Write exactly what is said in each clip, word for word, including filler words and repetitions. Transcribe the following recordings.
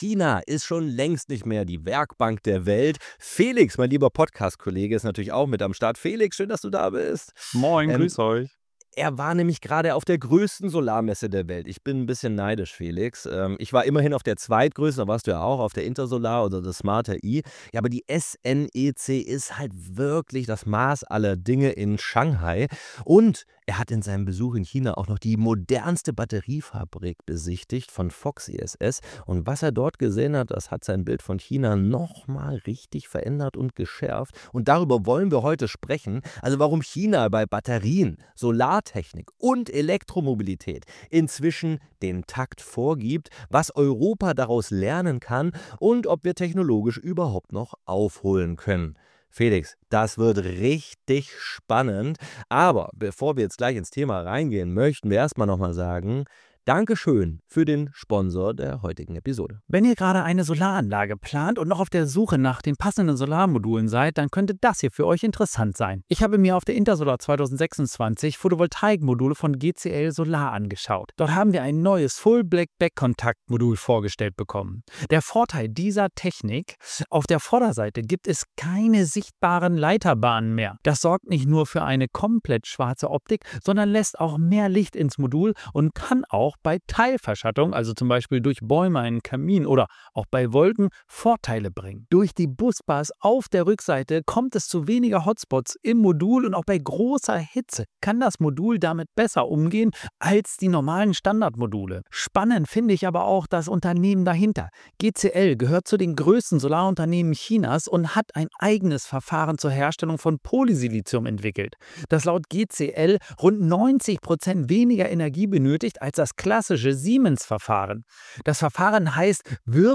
China ist schon längst nicht mehr die Werkbank der Welt. Felix, mein lieber Podcast-Kollege, ist natürlich auch mit am Start. Felix, schön, dass du da bist. Moin, Ähm, grüß euch. Er war nämlich gerade auf der größten Solarmesse der Welt. Ich bin ein bisschen neidisch, Felix. Ähm, ich war immerhin auf der zweitgrößten, da warst du ja auch, auf der Intersolar oder das Smarter I. Ja, aber die S N E C ist halt wirklich das Maß aller Dinge in Shanghai. Und er hat in seinem Besuch in China auch noch die modernste Batteriefabrik besichtigt von Fox E S S. Und was er dort gesehen hat, das hat sein Bild von China nochmal richtig verändert und geschärft. Und darüber wollen wir heute sprechen. Also warum China bei Batterien, Solartechnik und Elektromobilität inzwischen den Takt vorgibt, was Europa daraus lernen kann und ob wir technologisch überhaupt noch aufholen können. Felix, das wird richtig spannend. Aber bevor wir jetzt gleich ins Thema reingehen, möchten wir erstmal nochmal sagen, Dankeschön für den Sponsor der heutigen Episode. Wenn ihr gerade eine Solaranlage plant und noch auf der Suche nach den passenden Solarmodulen seid, dann könnte das hier für euch interessant sein. Ich habe mir auf der Intersolar zwanzig sechsundzwanzig Photovoltaikmodule von G C L Solar angeschaut. Dort haben wir ein neues Full-Black-Back-Kontakt-Modul vorgestellt bekommen. Der Vorteil dieser Technik: Auf der Vorderseite gibt es keine sichtbaren Leiterbahnen mehr. Das sorgt nicht nur für eine komplett schwarze Optik, sondern lässt auch mehr Licht ins Modul und kann auch bei Teilverschattung, also zum Beispiel durch Bäume, einen Kamin oder auch bei Wolken, Vorteile bringen. Durch die Busbars auf der Rückseite kommt es zu weniger Hotspots im Modul und auch bei großer Hitze kann das Modul damit besser umgehen als die normalen Standardmodule. Spannend finde ich aber auch das Unternehmen dahinter. G C L gehört zu den größten Solarunternehmen Chinas und hat ein eigenes Verfahren zur Herstellung von Polysilizium entwickelt, das laut G C L rund neunzig Prozent weniger Energie benötigt als das klassische Siemens-Verfahren. Das Verfahren heißt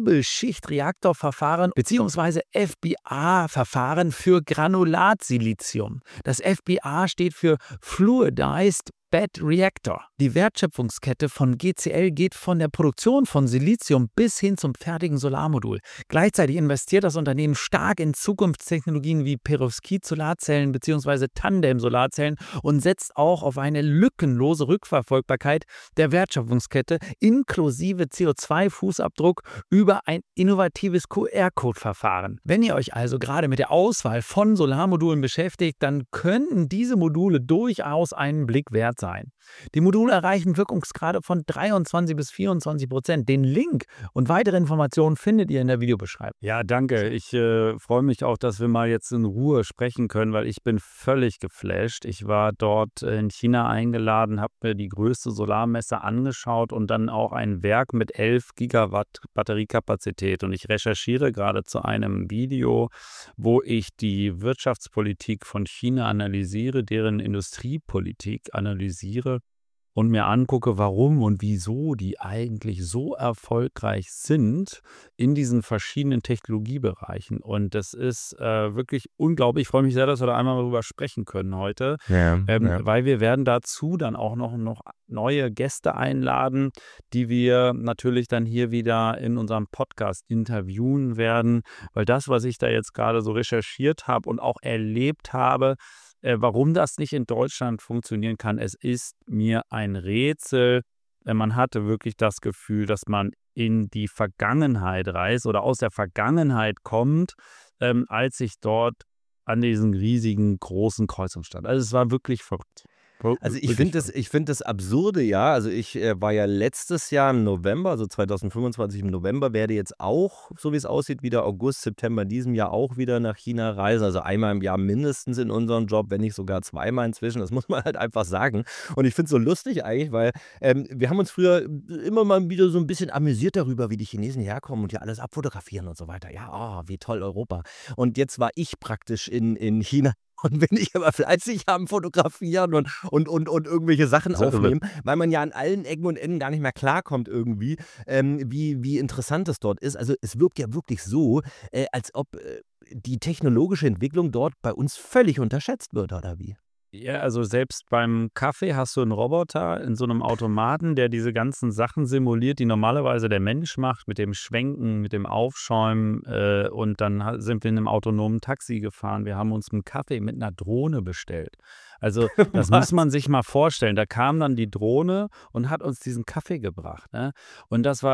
Wirbelschichtreaktorverfahren bzw. F B A-Verfahren für Granulatsilizium. Das F B A steht für Fluidized Bed Reactor. Die Wertschöpfungskette von G C L geht von der Produktion von Silizium bis hin zum fertigen Solarmodul. Gleichzeitig investiert das Unternehmen stark in Zukunftstechnologien wie Perovskit-Solarzellen bzw. Tandem-Solarzellen und setzt auch auf eine lückenlose Rückverfolgbarkeit der Wertschöpfungskette inklusive C O zwei Fußabdruck über ein innovatives Q R-Code-Verfahren. Wenn ihr euch also gerade mit der Auswahl von Solarmodulen beschäftigt, dann könnten diese Module durchaus einen Blick wert sein. Die Module erreichen Wirkungsgrade von dreiundzwanzig bis vierundzwanzig Prozent. Den Link und weitere Informationen findet ihr in der Videobeschreibung. Ja, danke. Ich äh, freue mich auch, dass wir mal jetzt in Ruhe sprechen können, weil ich bin völlig geflasht. Ich war dort in China eingeladen, habe mir die größte Solarmesse angeschaut und dann auch ein Werk mit elf Gigawatt Batteriekapazität. Und ich recherchiere gerade zu einem Video, wo ich die Wirtschaftspolitik von China analysiere, deren Industriepolitik analysiere und mir angucke, warum und wieso die eigentlich so erfolgreich sind in diesen verschiedenen Technologiebereichen. Und das ist äh, wirklich unglaublich. Ich freue mich sehr, dass wir da einmal darüber sprechen können heute, Ja, ähm, ja. weil wir werden dazu dann auch noch, noch neue Gäste einladen, die wir natürlich dann hier wieder in unserem Podcast interviewen werden, weil das, was ich da jetzt gerade so recherchiert habe und auch erlebt habe, Äh, warum das nicht in Deutschland funktionieren kann, es ist mir ein Rätsel. Äh, Man hatte wirklich das Gefühl, dass man in die Vergangenheit reist oder aus der Vergangenheit kommt, ähm, als ich dort an diesen riesigen, großen Kreuzungen stand. Also es war wirklich verrückt. Wir- Also ich wirklich finde das, verrückt. ich finde das Absurde, ja. Also ich äh, war ja letztes Jahr im November, also zwanzig fünfundzwanzig im November, werde jetzt auch, so wie es aussieht, wieder August, September in diesem Jahr auch wieder nach China reisen. Also einmal im Jahr mindestens in unserem Job, wenn nicht sogar zweimal inzwischen. Das muss man halt einfach sagen. Und ich finde es so lustig eigentlich, weil ähm, wir haben uns früher immer mal wieder so ein bisschen amüsiert darüber, wie die Chinesen herkommen und ja alles abfotografieren und so weiter. Ja, oh, wie toll Europa. Und jetzt war ich praktisch in, in China. Und bin ich aber fleißig am Fotografieren und, und, und, und irgendwelche Sachen Das ist irre. aufnehmen, weil man ja an allen Ecken und Enden gar nicht mehr klarkommt irgendwie, ähm, wie, wie interessant es dort ist. Also es wirkt ja wirklich so, äh, als ob äh, die technologische Entwicklung dort bei uns völlig unterschätzt wird, oder wie? Ja, also selbst beim Kaffee hast du einen Roboter in so einem Automaten, der diese ganzen Sachen simuliert, die normalerweise der Mensch macht, mit dem Schwenken, mit dem Aufschäumen. Äh, und dann ha- sind wir in einem autonomen Taxi gefahren. Wir haben uns einen Kaffee mit einer Drohne bestellt. Also das muss Was? man sich mal vorstellen. Da kam dann die Drohne und hat uns diesen Kaffee gebracht. Ne? Und das war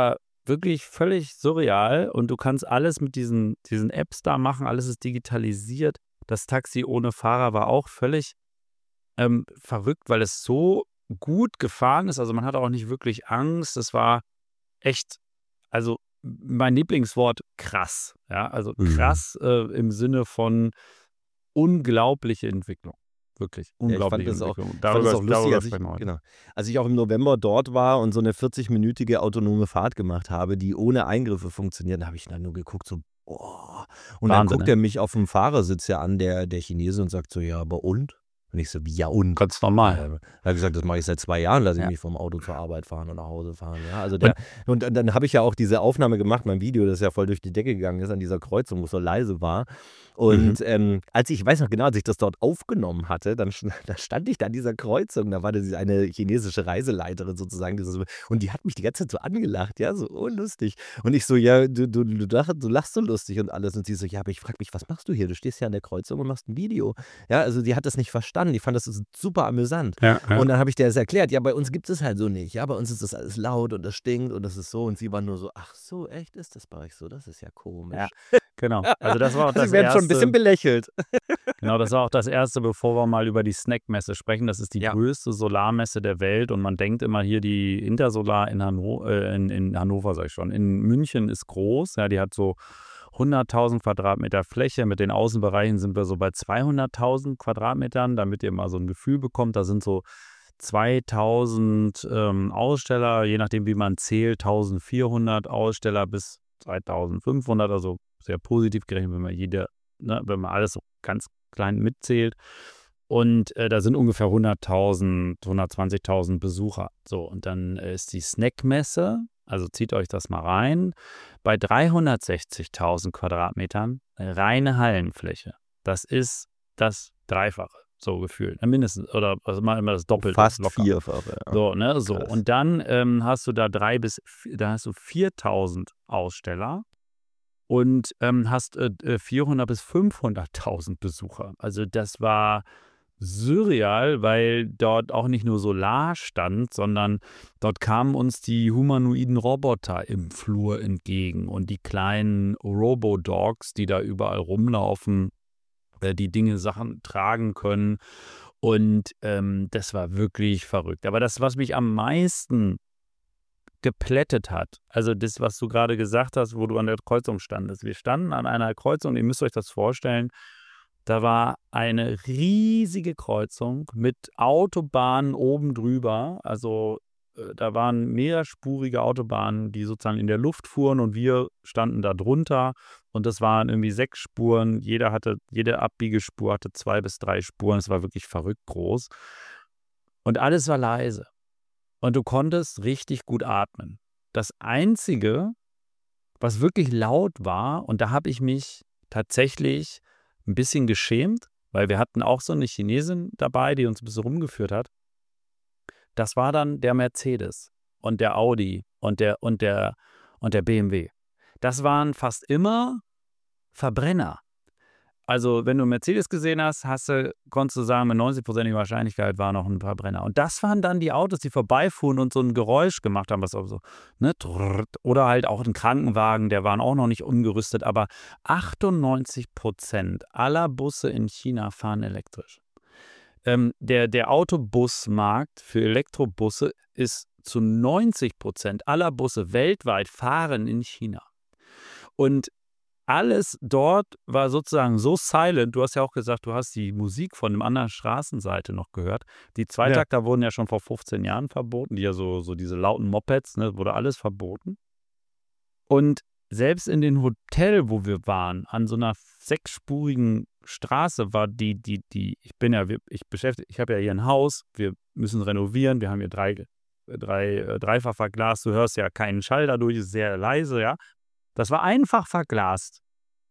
wirklich völlig surreal und du kannst alles mit diesen, diesen Apps da machen, alles ist digitalisiert. Das Taxi ohne Fahrer war auch völlig ähm, verrückt, weil es so gut gefahren ist. Also man hatte auch nicht wirklich Angst. Es war echt, also mein Lieblingswort krass. Ja, also Mhm. krass äh, im Sinne von unglaubliche Entwicklung. Wirklich Ja, ich fand unglaubliche das auch, Entwicklung. ich fand das Darüber, auch lustig, darüber als ich, sprechen wir heute. genau, als ich auch im November dort war und so eine vierzig-minütige autonome Fahrt gemacht habe, die ohne Eingriffe funktioniert, da habe ich dann nur geguckt, so, boah. Und dann Wahnsinn, guckt ne? er mich auf dem Fahrersitz ja an, der, der Chinese, und sagt so, ja, aber und? Und ich so, wie, ja und? Ganz normal. Äh, Er hat gesagt, das mache ich seit zwei Jahren, lasse ich Ja. mich vom Auto zur Arbeit fahren und nach Hause fahren. Ja, also Und der, und dann, dann habe ich ja auch diese Aufnahme gemacht, mein Video, das ja voll durch die Decke gegangen ist an dieser Kreuzung, wo es so leise war. Und Mhm. ähm, als ich, ich weiß noch genau, als ich das dort aufgenommen hatte, dann sch- da stand ich da an dieser Kreuzung, da war da diese eine chinesische Reiseleiterin sozusagen, die so, und die hat mich die ganze Zeit so angelacht, ja, so unlustig. Und ich so, ja, du, du, du, lach- du lachst so lustig und alles. Und sie so, ja, aber ich frage mich, was machst du hier? Du stehst hier an der Kreuzung und machst ein Video. Ja, also die hat das nicht verstanden. Die fand das super amüsant. Ja, ja. Und dann habe ich dir das erklärt. Ja, bei uns gibt es halt so nicht. Ja, bei uns ist das alles laut und das stinkt und das ist so. Und sie war nur so, ach so, echt ist das bei euch so? Das ist ja komisch. Ja, genau. Also das war auch Also das wir werden schon ein bisschen erste, belächelt. genau, das war auch das erste, bevor wir mal über die Snackmesse sprechen. Das ist die Ja. größte Solarmesse der Welt und man denkt immer hier die Intersolar in, Hanno äh, in, in Hannover, sag ich schon. In München ist groß, ja, die hat so hunderttausend Quadratmeter Fläche. Mit den Außenbereichen sind wir so bei zweihunderttausend Quadratmetern, damit ihr mal so ein Gefühl bekommt. Da sind so zweitausend ähm, Aussteller, je nachdem wie man zählt, eintausendvierhundert Aussteller bis zweitausendfünfhundert, also sehr positiv gerechnet, wenn man jede, ne, wenn man alles so ganz klein mitzählt. Und äh, da sind ungefähr hunderttausend, hundertzwanzigtausend Besucher. So, und dann äh, ist die Snackmesse, also zieht euch das mal rein, bei dreihundertsechzigtausend Quadratmetern, reine Hallenfläche. Das ist das Dreifache, so gefühlt. Ne, mindestens, oder also mal immer das Doppelte. Fast locker. vierfache. Ja. So, ne, so. Krass. Und dann ähm, hast du da drei bis, da hast du viertausend Aussteller und ähm, hast äh, äh, vierhundert bis fünfhunderttausend Besucher. Also das war surreal, weil dort auch nicht nur Solar stand, sondern dort kamen uns die humanoiden Roboter im Flur entgegen und die kleinen Robo-Dogs, die da überall rumlaufen, äh, die Dinge, Sachen tragen können. Und ähm, das war wirklich verrückt. Aber das, was mich am meisten geplättet hat, also das, was du gerade gesagt hast, wo du an der Kreuzung standest. Wir standen an einer Kreuzung, ihr müsst euch das vorstellen, da war eine riesige Kreuzung mit Autobahnen oben drüber. Also äh, da waren mehrspurige Autobahnen, die sozusagen in der Luft fuhren und wir standen da drunter. Und das waren irgendwie sechs Spuren. Jeder hatte, jede Abbiegespur hatte zwei bis drei Spuren. Es war wirklich verrückt groß. Und alles war leise. Und du konntest richtig gut atmen. Das Einzige, was wirklich laut war, und da habe ich mich tatsächlich ein bisschen geschämt, weil wir hatten auch so eine Chinesin dabei, die uns ein bisschen rumgeführt hat. Das war dann der Mercedes und der Audi und der, und der, und der B M W. Das waren fast immer Verbrenner. Also wenn du einen Mercedes gesehen hast, hast du, konntest du sagen, mit neunzig-prozentiger Wahrscheinlichkeit war noch ein Verbrenner. Und das waren dann die Autos, die vorbeifuhren und so ein Geräusch gemacht haben, was auch so, ne, oder halt auch ein Krankenwagen, der waren auch noch nicht umgerüstet, aber achtundneunzig Prozent aller Busse in China fahren elektrisch. Ähm, der, der Autobusmarkt für Elektrobusse ist zu neunzig Prozent aller Busse weltweit fahren in China. Und alles dort war sozusagen so silent. Du hast ja auch gesagt, du hast die Musik von einer anderen Straßenseite noch gehört. Die Zweitakter wurden ja schon vor fünfzehn Jahren verboten. Die ja so, so diese lauten Mopeds, ne, wurde alles verboten. Und selbst in dem Hotel, wo wir waren, an so einer sechsspurigen Straße war die, die, die, ich bin ja, ich beschäftige, ich habe ja hier ein Haus, wir müssen renovieren, wir haben hier drei, drei, äh, dreifach verglast, du hörst ja keinen Schall dadurch, ist sehr leise, ja. Das war einfach verglast.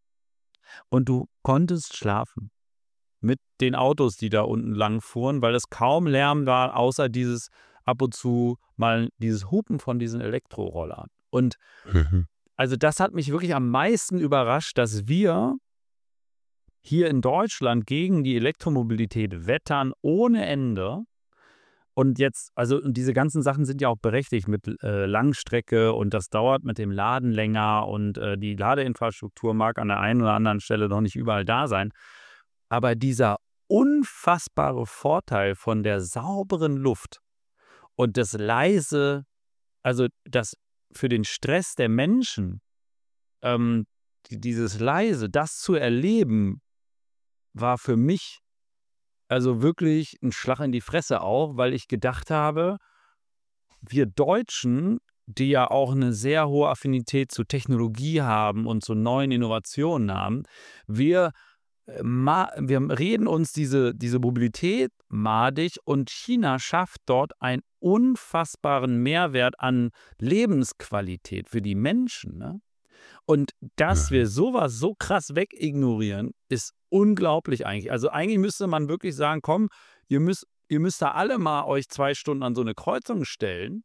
Und du konntest schlafen mit den Autos, die da unten lang fuhren, weil es kaum Lärm war, außer dieses ab und zu mal dieses Hupen von diesen Elektrorollern. Und Mhm. also das hat mich wirklich am meisten überrascht, dass wir hier in Deutschland gegen die Elektromobilität wettern ohne Ende. Und jetzt, also und diese ganzen Sachen sind ja auch berechtigt mit äh, Langstrecke und das dauert mit dem Laden länger und äh, die Ladeinfrastruktur mag an der einen oder anderen Stelle noch nicht überall da sein. Aber dieser unfassbare Vorteil von der sauberen Luft und das leise, also das für den Stress der Menschen, ähm, die, dieses leise, das zu erleben, war für mich also wirklich ein Schlag in die Fresse auch, weil ich gedacht habe, wir Deutschen, die ja auch eine sehr hohe Affinität zu Technologie haben und zu neuen Innovationen haben, wir, äh, ma wir reden uns diese diese Mobilität madig und China schafft dort einen unfassbaren Mehrwert an Lebensqualität für die Menschen, ne? Und dass wir Mhm. sowas so krass wegignorieren, ist unglaublich eigentlich. Also eigentlich müsste man wirklich sagen, komm, ihr müsst, ihr müsst da alle mal euch zwei Stunden an so eine Kreuzung stellen,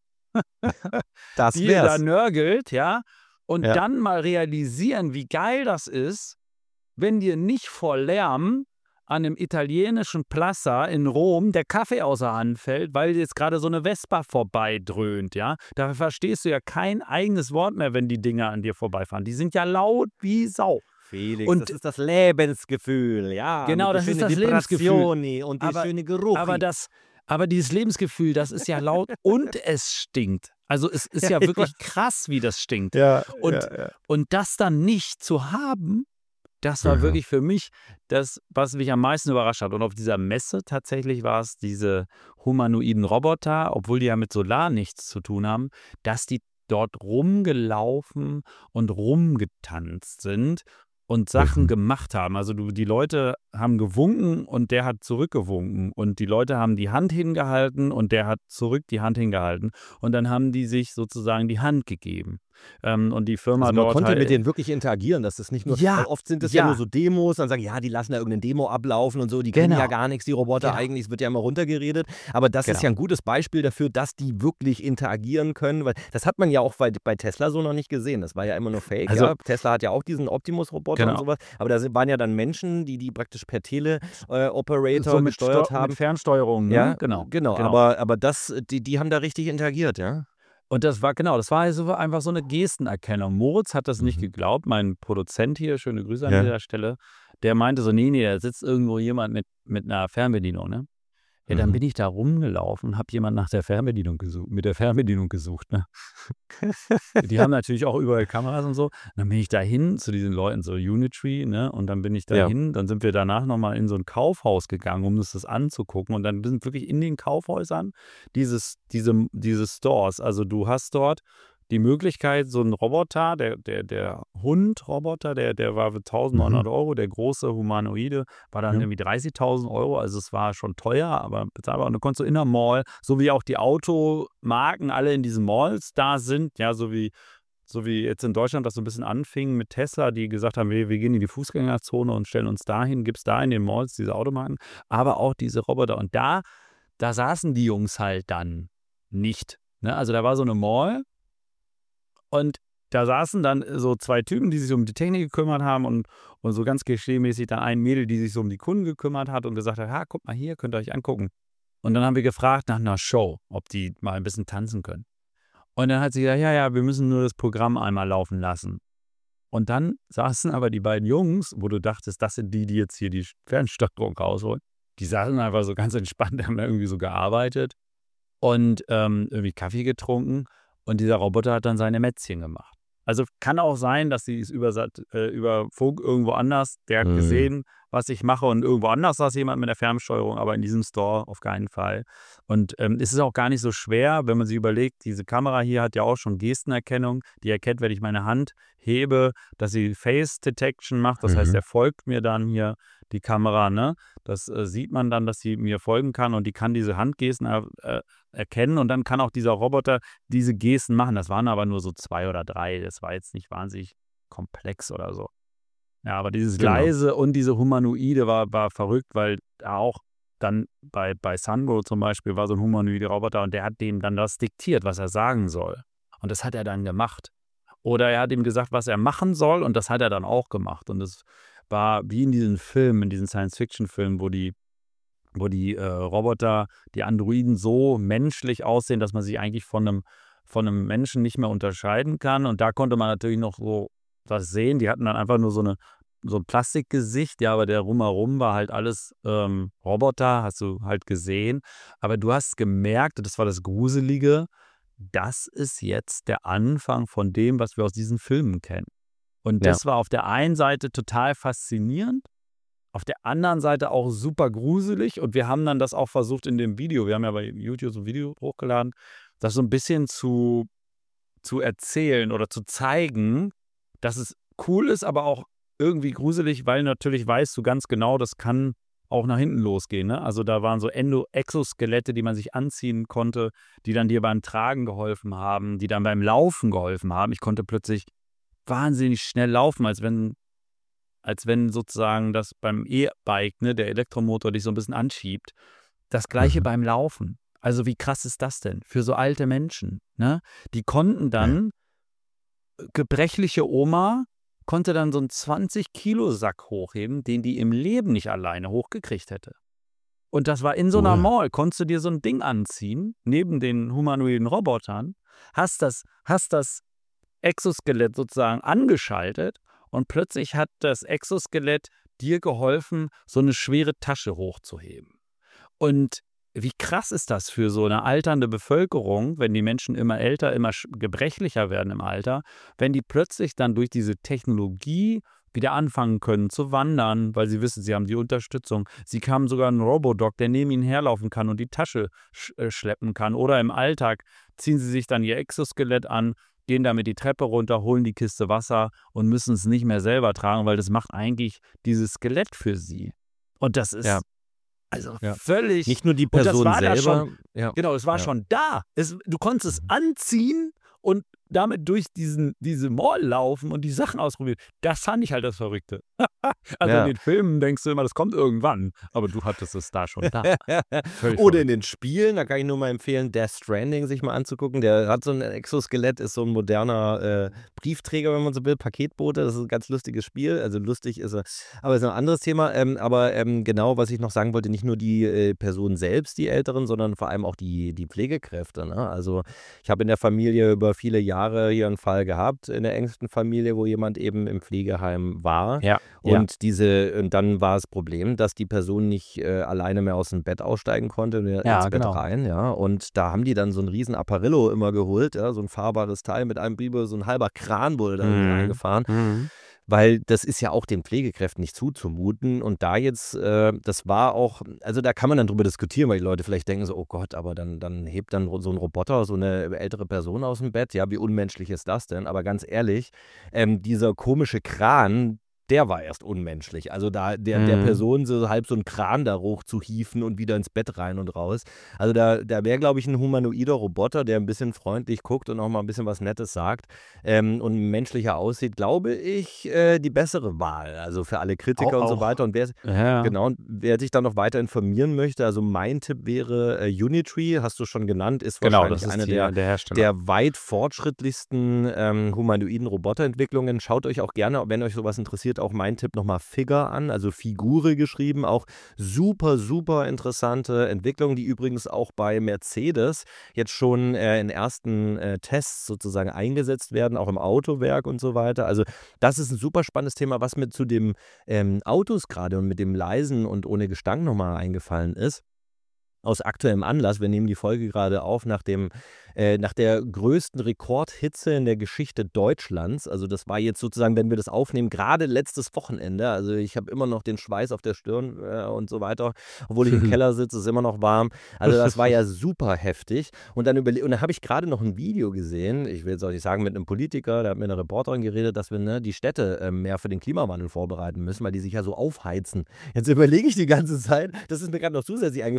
Das die ihr da wär's. nörgelt, ja, und Ja. dann mal realisieren, wie geil das ist, wenn dir nicht vor Lärm an einem italienischen Plaza in Rom der Kaffee aus der Hand fällt, weil jetzt gerade so eine Vespa vorbeidröhnt, ja. Da verstehst du ja kein eigenes Wort mehr, wenn die Dinger an dir vorbeifahren. Die sind ja laut wie Sau. Felix, das Und ist das Lebensgefühl, ja, genau, mit die das ist schöne das Lebensgefühl. Vibrationi und die Aber, schöne aber, Geruchi. das, aber dieses Lebensgefühl, das ist ja laut und es stinkt. Also es ist ja Ich wirklich weiß. krass, wie das stinkt. Ja, Und, ja, ja. und das dann nicht zu haben, das war Mhm. wirklich für mich das, was mich am meisten überrascht hat. Und auf dieser Messe tatsächlich war es diese humanoiden Roboter, obwohl die ja mit Solar nichts zu tun haben, dass die dort rumgelaufen und rumgetanzt sind und Sachen Mhm. gemacht haben. Also du, die Leute haben gewunken und der hat zurückgewunken. Und die Leute haben die Hand hingehalten und der hat zurück die Hand hingehalten. Und dann haben die sich sozusagen die Hand gegeben. Ähm, und die Firma Also man dort konnte mit halt. denen wirklich interagieren, dass das nicht nur, Ja, weil oft sind es ja nur ja, so Demos, dann sagen, ja, die lassen da irgendeine Demo ablaufen und so, die können ja genau, gar nichts, die Roboter genau, eigentlich, es wird ja immer runtergeredet. Aber das ist genau. ja ein gutes Beispiel dafür, dass die wirklich interagieren können, weil das hat man ja auch bei, bei Tesla so noch nicht gesehen. Das war ja immer nur Fake, Also, ja. Tesla hat ja auch diesen Optimus-Roboter und genau. sowas, aber da sind- waren ja dann Menschen, die die praktisch per Tele-Operator So mit, gesteuert Steu mit haben. Fernsteuerung, ne? Ja, Genau, genau, genau. aber, aber das, die, die haben da richtig interagiert, ja. Und das war, genau, das war also einfach so eine Gestenerkennung. Moritz hat das nicht Mhm. geglaubt, mein Produzent hier, schöne Grüße an Ja. dieser Stelle, der meinte so, nee, nee, da sitzt irgendwo jemand mit, mit einer Fernbedienung, ne? Ja, dann Mhm. bin ich da rumgelaufen und habe jemand nach der Fernbedienung gesucht, mit der Fernbedienung gesucht, ne? Die haben natürlich auch überall Kameras und so. Dann bin ich dahin zu diesen Leuten, so Unitree, ne? Und dann bin ich Ja. dahin, dann sind wir danach nochmal in so ein Kaufhaus gegangen, um uns das anzugucken. Und dann sind wirklich in den Kaufhäusern dieses, diese, diese Stores. Also du hast dort die Möglichkeit, so ein Roboter, der, der, der Hund-Roboter, der, der war für Mhm. eintausendneunhundert Euro, der große Humanoide war dann Ja. irgendwie dreißigtausend Euro, also es war schon teuer, aber bezahlbar. Und du konntest so in der Mall, so wie auch die Automarken alle in diesen Malls da sind, ja, so wie, so wie jetzt in Deutschland das so ein bisschen anfing mit Tesla, die gesagt haben, wir, wir gehen in die Fußgängerzone und stellen uns dahin, gibt es da in den Malls diese Automarken, aber auch diese Roboter. Und da, da saßen die Jungs halt dann nicht. Ne? Also da war so eine Mall. Und da saßen dann so zwei Typen, die sich um die Technik gekümmert haben und, und so ganz klischeemäßig dann ein Mädel, die sich so um die Kunden gekümmert hat und gesagt hat, ja, guck mal hier, könnt ihr euch angucken. Und dann haben wir gefragt nach einer Show, ob die mal ein bisschen tanzen können. Und dann hat sie gesagt, ja, ja, wir müssen nur das Programm einmal laufen lassen. Und dann saßen aber die beiden Jungs, wo du dachtest, das sind die, die jetzt hier die Fernsteuerung rausholen. Die saßen einfach so ganz entspannt, haben da irgendwie so gearbeitet und ähm, irgendwie Kaffee getrunken. Und dieser Roboter hat dann seine Mätzchen gemacht. Also kann auch sein, dass sie es über, Sat- äh, über Funk irgendwo anders, der hat Mhm. gesehen, was ich mache und irgendwo anders saß jemand mit der Fernsteuerung, aber in diesem Store auf keinen Fall. Und ähm, es ist auch gar nicht so schwer, wenn man sich überlegt, diese Kamera hier hat ja auch schon Gestenerkennung, die erkennt, wenn ich meine Hand hebe, dass sie Face Detection macht, das heißt, Mhm. er folgt mir dann hier die Kamera, ne? Das äh, sieht man dann, dass sie mir folgen kann und die kann diese Handgesten er, äh, erkennen und dann kann auch dieser Roboter diese Gesten machen. Das waren aber nur so zwei oder drei. Das war jetzt nicht wahnsinnig komplex oder so. Ja, aber dieses Genau. leise und diese Humanoide war, war verrückt, weil da auch dann bei, bei Sungo zum Beispiel war so ein humanoide Roboter und der hat dem dann das diktiert, was er sagen soll. Und das hat er dann gemacht. Oder er hat ihm gesagt, was er machen soll und das hat er dann auch gemacht. Und es war wie in diesen Filmen, in diesen Science-Fiction-Filmen, wo die wo die äh, Roboter, die Androiden so menschlich aussehen, dass man sich eigentlich von einem, von einem Menschen nicht mehr unterscheiden kann. Und da konnte man natürlich noch so was sehen. Die hatten dann einfach nur so eine so ein Plastikgesicht, ja, aber der Rumherum war halt alles ähm, Roboter, hast du halt gesehen. Aber du hast gemerkt, und das war das Gruselige, das ist jetzt der Anfang von dem, was wir aus diesen Filmen kennen. Und Ja. das war auf der einen Seite total faszinierend, auf der anderen Seite auch super gruselig. Und wir haben dann das auch versucht in dem Video, wir haben ja bei YouTube so ein Video hochgeladen, das so ein bisschen zu, zu erzählen oder zu zeigen, dass es cool ist, aber auch irgendwie gruselig, weil natürlich weißt du ganz genau, das kann auch nach hinten losgehen. Ne? Also da waren so Endo Exoskelette, die man sich anziehen konnte, die dann dir beim Tragen geholfen haben, die dann beim Laufen geholfen haben. Ich konnte plötzlich wahnsinnig schnell laufen, als wenn, als wenn sozusagen das beim E-Bike, ne, der Elektromotor dich so ein bisschen anschiebt. Das Gleiche Mhm. beim Laufen. Also wie krass ist das denn für so alte Menschen? Ne? Die konnten dann, gebrechliche Oma konnte dann so einen zwanzig-Kilo-Sack hochheben, den die im Leben nicht alleine hochgekriegt hätte. Und das war in so einer Cool. Mall, konntest du dir so ein Ding anziehen, neben den humanoiden Robotern, hast das, hast das Exoskelett sozusagen angeschaltet und plötzlich hat das Exoskelett dir geholfen, so eine schwere Tasche hochzuheben. Und wie krass ist das für so eine alternde Bevölkerung, wenn die Menschen immer älter, immer sch- gebrechlicher werden im Alter, wenn die plötzlich dann durch diese Technologie wieder anfangen können zu wandern, weil sie wissen, sie haben die Unterstützung. Sie haben sogar einen Robodoc, der neben ihnen herlaufen kann und die Tasche sch äh, schleppen kann. Oder im Alltag ziehen sie sich dann ihr Exoskelett an, gehen damit die Treppe runter, holen die Kiste Wasser und müssen es nicht mehr selber tragen, weil das macht eigentlich dieses Skelett für sie. Und das ist Ja. also Ja. völlig. Nicht nur die Und das Person war da selber. schon, Ja. genau, es war Ja. schon da. Es, du konntest es Mhm. anziehen und damit durch diesen, diese Mall laufen und die Sachen ausprobieren. Das fand ich halt das Verrückte. Also Ja. in den Filmen denkst du immer, das kommt irgendwann, aber du hattest es da schon da. Völlig Oder verrückt. in den Spielen, da kann ich nur mal empfehlen, Death Stranding sich mal anzugucken. Der hat so ein Exoskelett, ist so ein moderner äh, Briefträger, wenn man so will, Paketbote. Das ist ein ganz lustiges Spiel. Also lustig ist er. Aber das ist ein anderes Thema. Ähm, aber ähm, genau, was ich noch sagen wollte, nicht nur die äh, Personen selbst, die Älteren, sondern vor allem auch die, die Pflegekräfte. Ne? Also ich habe in der Familie über viele Jahre hier einen Fall gehabt, in der engsten Familie, wo jemand eben im Pflegeheim war. Ja, ja. Und diese, und dann war das Problem, dass die Person nicht äh, alleine mehr aus dem Bett aussteigen konnte, in- Ja, ins Bett genau. rein, ja. Und da haben die dann so ein riesen Apparillo immer geholt, ja, so ein fahrbares Teil mit einem Biber, so ein halber Kran wurde da irgendwie Mhm. reingefahren. Mhm. Weil das ist ja auch den Pflegekräften nicht zuzumuten. Und da jetzt, äh, das war auch, also da kann man dann drüber diskutieren, weil die Leute vielleicht denken so, oh Gott, aber dann, dann hebt dann so ein Roboter so eine ältere Person aus dem Bett. Ja, wie unmenschlich ist das denn? Aber ganz ehrlich, ähm, dieser komische Kran, der war erst unmenschlich. Also da der, der Mhm. Person so halb so einen Kran da hoch zu hieven und wieder ins Bett rein und raus. Also da, da wäre, glaube ich, ein humanoider Roboter, der ein bisschen freundlich guckt und auch mal ein bisschen was Nettes sagt ähm, und menschlicher aussieht, glaube ich, äh, die bessere Wahl. Also für alle Kritiker Auch, und so auch. weiter. Und wer, Ja. genau, und wer sich dann noch weiter informieren möchte, also mein Tipp wäre äh, Unitree, hast du schon genannt, ist Genau, wahrscheinlich das ist eine die, der der Hersteller. der weit fortschrittlichsten ähm, humanoiden Roboterentwicklungen. Schaut euch auch gerne, wenn euch sowas interessiert, auch mein Tipp nochmal Figure an, also Figure geschrieben. Auch super, super interessante Entwicklung, die übrigens auch bei Mercedes jetzt schon äh, in ersten äh, Tests sozusagen eingesetzt werden, auch im Autowerk und so weiter. Also das ist ein super spannendes Thema, was mir zu dem ähm, Autos gerade und mit dem leisen und ohne Gestank nochmal eingefallen ist. Aus aktuellem Anlass, wir nehmen die Folge gerade auf nach dem, äh, nach der größten Rekordhitze in der Geschichte Deutschlands. Also das war jetzt sozusagen, wenn wir das aufnehmen, gerade letztes Wochenende. Also ich habe immer noch den Schweiß auf der Stirn äh, und so weiter, obwohl ich im Keller sitze, ist immer noch warm. Also das war ja super heftig. Und dann überle- und dann habe ich gerade noch ein Video gesehen, ich will jetzt auch nicht sagen mit einem Politiker, da hat mir eine Reporterin geredet, dass wir ne, die Städte äh, mehr für den Klimawandel vorbereiten müssen, weil die sich ja so aufheizen. Jetzt überlege ich die ganze Zeit, das ist mir gerade noch zusätzlich eingefallen, wie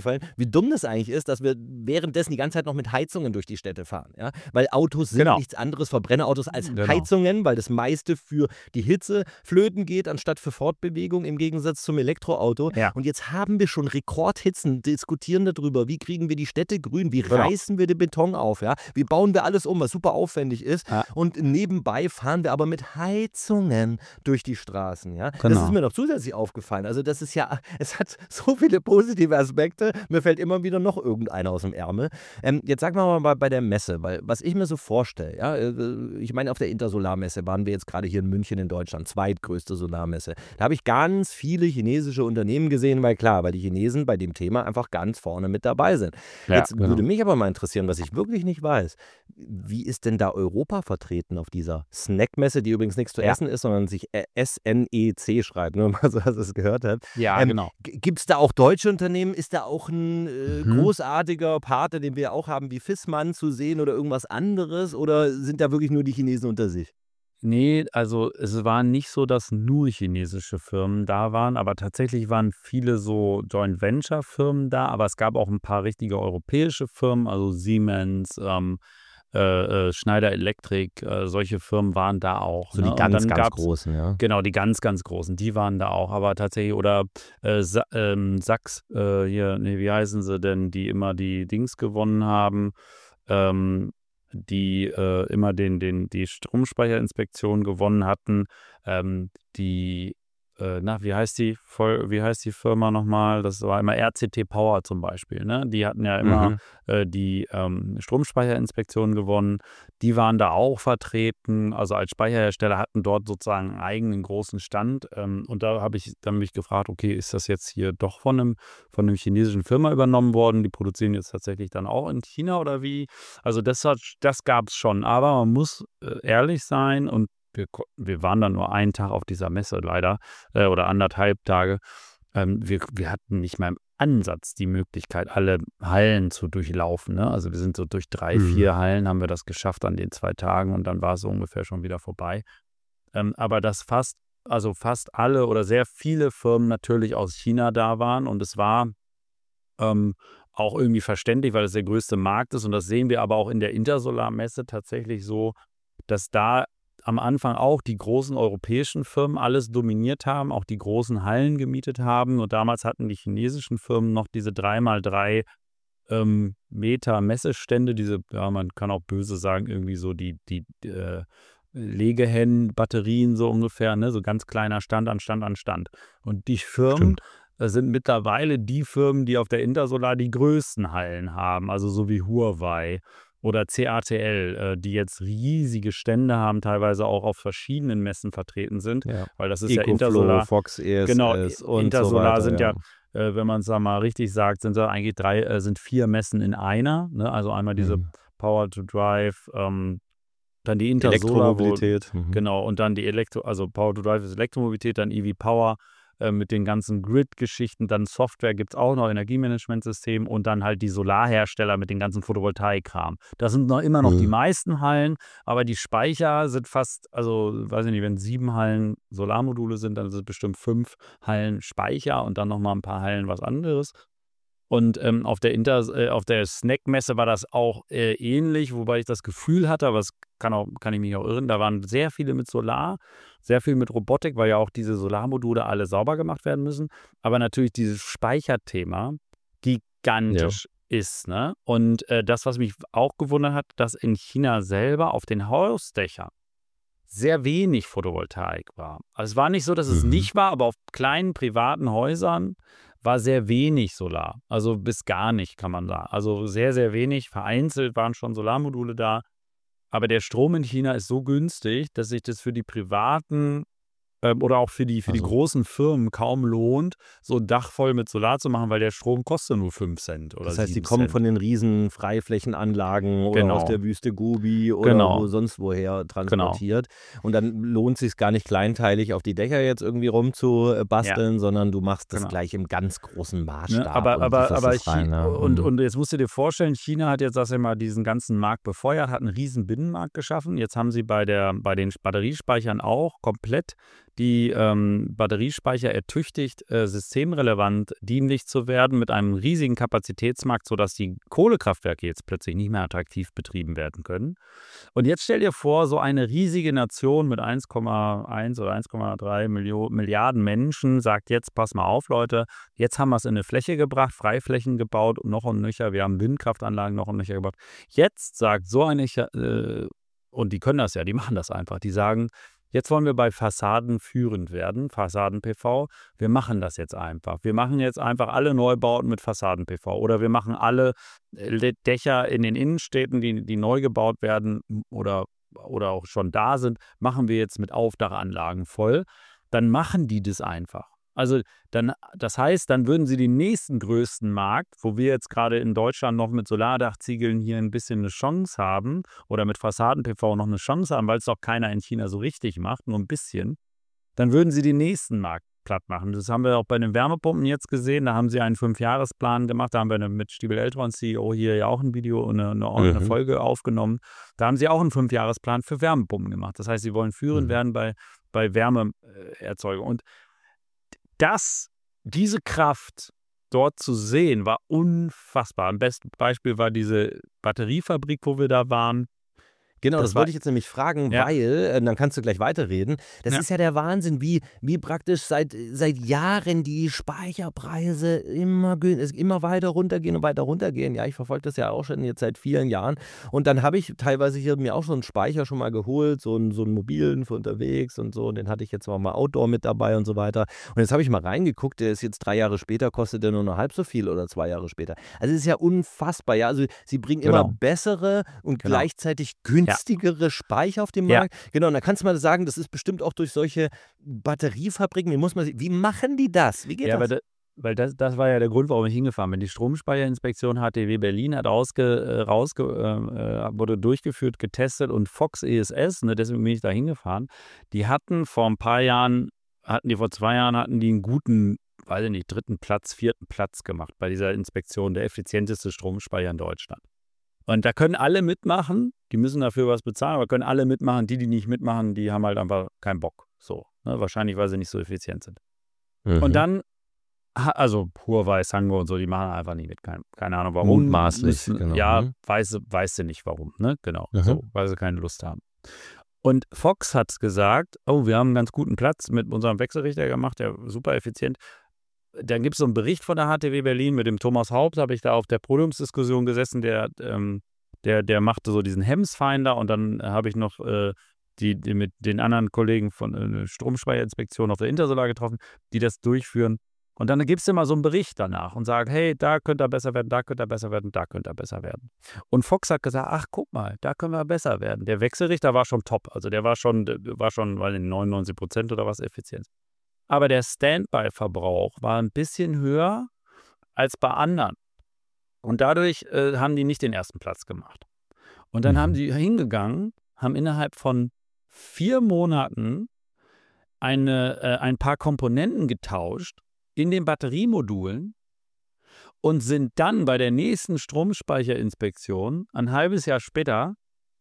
wie dumm das eigentlich ist, dass wir währenddessen die ganze Zeit noch mit Heizungen durch die Städte fahren. Ja? Weil Autos sind Genau. nichts anderes, Verbrennerautos, als Genau. Heizungen, weil das meiste für die Hitze flöten geht, anstatt für Fortbewegung im Gegensatz zum Elektroauto. Ja. Und jetzt haben wir schon Rekordhitzen, diskutieren darüber, wie kriegen wir die Städte grün, wie Genau. reißen wir den Beton auf, ja? Wie bauen wir alles um, was super aufwendig ist. Ja. Und nebenbei fahren wir aber mit Heizungen durch die Straßen. Ja? Das Genau. ist mir noch zusätzlich aufgefallen. Also das ist ja, es hat so viele positive Aspekte. Mir fällt immer wieder noch irgendeiner aus dem Ärmel. Ähm, jetzt sagen wir mal bei der Messe, weil was ich mir so vorstelle, ja, äh, ich meine, auf der Intersolarmesse waren wir jetzt gerade hier in München in Deutschland, zweitgrößte Solarmesse. Da habe ich ganz viele chinesische Unternehmen gesehen, weil klar, weil die Chinesen bei dem Thema einfach ganz vorne mit dabei sind. Ja, Jetzt genau. würde mich aber mal interessieren, was ich wirklich nicht weiß. Wie ist denn da Europa vertreten auf dieser Snackmesse, die übrigens nichts zu Ja. essen ist, sondern sich äh, S N E C schreibt, nur mal so, dass ihr es gehört habt. Ja, Ähm, genau. Gibt es da auch deutsche Unternehmen? Ist da auch ein äh, Mhm. großartiger Partner, den wir auch haben, wie Fissmann zu sehen oder irgendwas anderes? Oder sind da wirklich nur die Chinesen unter sich? Nee, also es war nicht so, dass nur chinesische Firmen da waren, aber tatsächlich waren viele so Joint-Venture-Firmen da, aber es gab auch ein paar richtige europäische Firmen, also Siemens, ähm, äh, äh, Schneider Electric, äh, solche Firmen waren da auch. So Ne? die Und ganz, dann ganz gab's großen, ja. genau die ganz, ganz großen, die waren da auch, aber tatsächlich oder äh, Sa ähm, Sachs, äh, hier, nee, wie heißen sie denn, die immer die Dings gewonnen haben, ähm, die äh, immer den, den, die Stromspeicherinspektion gewonnen hatten, ähm, die, äh, na, wie heißt die, voll, wie heißt die Firma nochmal? Das war immer R C T Power zum Beispiel, ne? Die hatten ja immer Mhm. äh, die ähm, Stromspeicherinspektion gewonnen. Die waren da auch vertreten, also als Speicherhersteller hatten dort sozusagen einen eigenen großen Stand. Ähm, und da habe ich dann mich gefragt, okay, ist das jetzt hier doch von einem, von einem chinesischen Firma übernommen worden? Die produzieren jetzt tatsächlich dann auch in China oder wie? Also das hat, das gab es schon, aber man muss äh, ehrlich sein und wir, ko- wir waren dann nur einen Tag auf dieser Messe leider äh, oder anderthalb Tage. Ähm, wir, wir hatten nicht mal im Ansatz die Möglichkeit, alle Hallen zu durchlaufen. Ne? Also wir sind so durch drei, Mhm. vier Hallen haben wir das geschafft an den zwei Tagen und dann war es so ungefähr schon wieder vorbei. Ähm, aber dass fast, also fast alle oder sehr viele Firmen natürlich aus China da waren und es war ähm, auch irgendwie verständlich, weil es der größte Markt ist und das sehen wir aber auch in der Intersolar-Messe tatsächlich so, dass da am Anfang auch die großen europäischen Firmen alles dominiert haben, auch die großen Hallen gemietet haben und damals hatten die chinesischen Firmen noch diese drei mal drei ähm, Meter Messestände, diese, ja, man kann auch böse sagen, irgendwie so die, die äh, Legehennen-Batterien so ungefähr, ne? So ganz kleiner Stand an Stand an Stand. Und die Firmen Stimmt. äh, sind mittlerweile die Firmen, die auf der Intersolar die größten Hallen haben, also so wie Huawei oder C A T L, äh, die jetzt riesige Stände haben, teilweise auch auf verschiedenen Messen vertreten sind, Ja. weil das ist ja Ecoflow, Intersolar. Fox Genau, E S S und so Intersolar weiter, sind ja, ja. äh, wenn man es da mal richtig sagt, sind da eigentlich drei, äh, sind vier Messen in einer. Ne? Also einmal diese Mhm. Power to Drive, ähm, dann die Intersolar, wo, Elektromobilität. Mhm. genau, und dann die Elektro, also Power to Drive ist Elektromobilität, dann E V Power äh, mit den ganzen Grid-Geschichten, dann Software gibt es auch noch, Energiemanagementsystem und dann halt die Solarhersteller mit den ganzen Photovoltaik-Kram. Das sind noch immer noch die Mhm. meisten Hallen, aber die Speicher sind fast, also weiß ich nicht, wenn sieben Hallen Solarmodule sind, dann sind bestimmt fünf Hallen Speicher und dann nochmal ein paar Hallen was anderes. Und ähm, auf der Inter, äh, auf der Snack-Messe war das auch äh, ähnlich, wobei ich das Gefühl hatte, aber es kann, auch, kann ich mich auch irren, da waren sehr viele mit Solar, sehr viel mit Robotik, weil ja auch diese Solarmodule alle sauber gemacht werden müssen. Aber natürlich dieses Speicherthema Ja. gigantisch ist. Ne? Und äh, das, was mich auch gewundert hat, dass in China selber auf den Hausdächern sehr wenig Photovoltaik war. Also es war nicht so, dass es Mhm. nicht war, aber auf kleinen privaten Häusern war sehr wenig Solar. Also bis gar nicht, kann man sagen. Also sehr, sehr wenig. Vereinzelt waren schon Solarmodule da. Aber der Strom in China ist so günstig, dass sich das für die privaten ähm, oder auch für die, für die Also, großen Firmen kaum lohnt, so ein Dach voll mit Solar zu machen, weil der Strom kostet nur fünf Cent oder das heißt, die sieben kommen Cent. von den riesen Freiflächenanlagen oder aus Genau, der Wüste Gobi oder genau, wo sonst woher genau, transportiert. Und dann lohnt es sich gar nicht kleinteilig auf die Dächer jetzt irgendwie ja, rumzubasteln, sondern du machst das genau. gleich im ganz großen Ne, Maßstab aber, und aber, lieferst aber das rein. Chi Ja. und, Mhm. und jetzt musst du dir vorstellen, China hat jetzt, sag ich mal, diesen ganzen Markt befeuert, hat einen riesen Binnenmarkt geschaffen. Jetzt haben sie bei der, bei den Batteriespeichern auch komplett die ähm, Batteriespeicher ertüchtigt, äh, systemrelevant dienlich zu werden mit einem riesigen Kapazitätsmarkt, sodass die Kohlekraftwerke jetzt plötzlich nicht mehr attraktiv betrieben werden können. Und jetzt stell dir vor, so eine riesige Nation mit eins Komma eins oder eins Komma drei Millio- Milliarden Menschen sagt jetzt, pass mal auf, Leute, jetzt haben wir es in eine Fläche gebracht, Freiflächen gebaut und noch und nöcher, wir haben Windkraftanlagen noch und nöcher gebaut. Jetzt sagt so eine, äh, und die können das ja, die machen das einfach, die sagen, jetzt wollen wir bei Fassaden führend werden, Fassaden-P V. Wir machen das jetzt einfach. Wir machen jetzt einfach alle Neubauten mit Fassaden-P V. Oder wir machen alle äh, Dächer in den Innenstädten, die, die neu gebaut werden oder, oder auch schon da sind, machen wir jetzt mit Aufdachanlagen voll. Dann machen die das einfach. Also dann, das heißt, dann würden sie den nächsten größten Markt, wo wir jetzt gerade in Deutschland noch mit Solardachziegeln hier ein bisschen eine Chance haben oder mit Fassaden-P V noch eine Chance haben, weil es doch keiner in China so richtig macht, nur ein bisschen, dann würden sie den nächsten Markt platt machen. Das haben wir auch bei den Wärmepumpen jetzt gesehen. Da haben sie einen Fünfjahresplan gemacht. Da haben wir eine, mit Stiebel Eltron, C E O, hier ja auch ein Video und eine, eine, eine Mhm. Folge aufgenommen. Da haben sie auch einen Fünfjahresplan für Wärmepumpen gemacht. Das heißt, sie wollen führend Mhm. werden bei, bei Wärmeerzeugung. Und das, diese Kraft dort zu sehen, war unfassbar. Am besten Beispiel war diese Batteriefabrik, wo wir da waren. Genau, Das das war, wollte ich jetzt nämlich fragen, ja, weil, äh, dann kannst du gleich weiterreden. Das ja, ist ja der Wahnsinn, wie, wie praktisch seit, seit Jahren die Speicherpreise immer, gün- es- immer weiter runtergehen und weiter runtergehen. Ja, ich verfolge das ja auch schon jetzt seit vielen Jahren. Und dann habe ich teilweise hier mir auch so einen Speicher schon mal geholt, so einen, so einen mobilen für unterwegs und so. Und den hatte ich jetzt auch mal Outdoor mit dabei und so weiter. Und jetzt habe ich mal reingeguckt, der ist jetzt drei Jahre später, kostet der nur noch halb so viel oder zwei Jahre später. Also es ist ja unfassbar. Ja, also sie bringen immer genau, bessere und genau. gleichzeitig Ja, günstigere Speicher auf dem ja. Markt. Genau, und dann kannst du mal sagen, das ist bestimmt auch durch solche Batteriefabriken. Wie muss man, sie- wie machen die das? Wie geht Ja, weil, das? da, weil das, das war ja der Grund, warum ich hingefahren bin. Die Stromspeicherinspektion H T W Berlin hat ausge, äh, rausge, äh, äh, wurde durchgeführt, getestet und Fox E S S, ne, deswegen bin ich da hingefahren, die hatten vor ein paar Jahren, hatten die vor zwei Jahren, hatten die einen guten, weiß ich nicht, dritten Platz, vierten Platz gemacht bei dieser Inspektion, der effizienteste Stromspeicher in Deutschland. Und da können alle mitmachen, die müssen dafür was bezahlen, aber können alle mitmachen. Die, die nicht mitmachen, die haben halt einfach keinen Bock. So, ne? Wahrscheinlich, weil sie nicht so effizient sind. Und Mhm. dann, ha- also Huawei, Sango und so, die machen einfach nicht mit. Kein, keine Ahnung warum. Mutmaßlich, Müssen, genau. ja, Mhm. weiß, weiß sie nicht warum, ne? Genau, Mhm. so, weil sie keine Lust haben. Und Fox hat gesagt, oh, wir haben einen ganz guten Platz mit unserem Wechselrichter gemacht, der super effizient. Dann gibt es so einen Bericht von der H T W Berlin mit dem Thomas Haupt, habe ich da auf der Podiumsdiskussion gesessen, der, ähm, der, der machte so diesen Hems-Finder und dann habe ich noch äh, die, die mit den anderen Kollegen von äh, Stromspeicherinspektion auf der Intersolar getroffen, die das durchführen. Und dann gibt es immer so einen Bericht danach und sagt, hey, da könnte er besser werden, da könnte er besser werden, da könnte er besser werden. Und Fox hat gesagt, ach, guck mal, da können wir besser werden. Der Wechselrichter war schon top, also der war schon, der war schon, weil neunundneunzig Prozent oder was Effizienz. Aber der Standby-Verbrauch war ein bisschen höher als bei anderen. Und dadurch äh, haben die nicht den ersten Platz gemacht. Und dann haben Mhm. die hingegangen, haben innerhalb von vier Monaten eine, äh, ein paar Komponenten getauscht in den Batteriemodulen und sind dann bei der nächsten Stromspeicherinspektion ein halbes Jahr später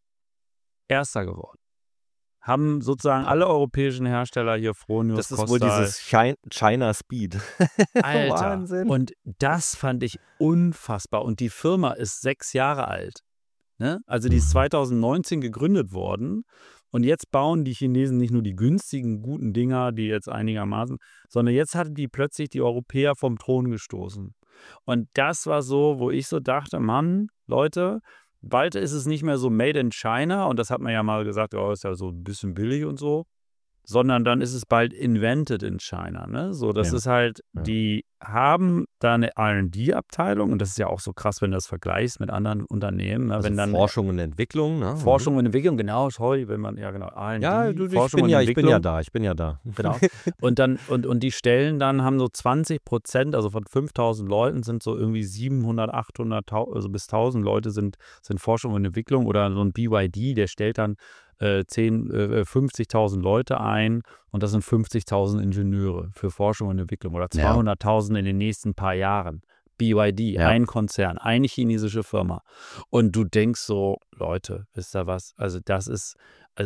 Erster geworden. Haben sozusagen alle europäischen Hersteller hier, Fronius, Das ist wohl Kostal, dieses Chi- China Speed. Alter. Wahnsinn. Und das fand ich unfassbar. Und die Firma ist sechs Jahre alt. Ne? Also die ist Mhm. zweitausendneunzehn gegründet worden. Und jetzt bauen die Chinesen nicht nur die günstigen, guten Dinger, die jetzt einigermaßen, sondern jetzt hatte die plötzlich die Europäer vom Thron gestoßen. Und das war so, wo ich so dachte, Mann, Leute, bald ist es nicht mehr so made in China. Und das hat man ja mal gesagt, oh, ist ja so ein bisschen billig und so. Sondern dann ist es bald invented in China. Ne? So, das Ja, ist halt, ja. die haben da eine R und D-Abteilung und das ist ja auch so krass, wenn du das vergleichst mit anderen Unternehmen. Ne? Also Wenn dann Forschung und Entwicklung, ne? Mhm. Forschung und Entwicklung, genau, sorry, wenn man, ja genau, R und D, Ja, du, ich Forschung bin und ja, ich bin ja Entwicklung. da, ich bin ja da. Genau. Und dann, und, und die Stellen dann haben so zwanzig Prozent, also von fünftausend Leuten sind so irgendwie siebenhundert, achthundert, also bis tausend Leute sind, sind Forschung und Entwicklung oder so ein B Y D, der stellt dann äh, zehn, äh, fünfzigtausend Leute ein und das sind fünfzigtausend Ingenieure für Forschung und Entwicklung oder Ja. zweihunderttausend in den nächsten paar Jahren. B Y D, Ja. ein Konzern, eine chinesische Firma. Und du denkst so, Leute, wisst ihr was? Also das ist, also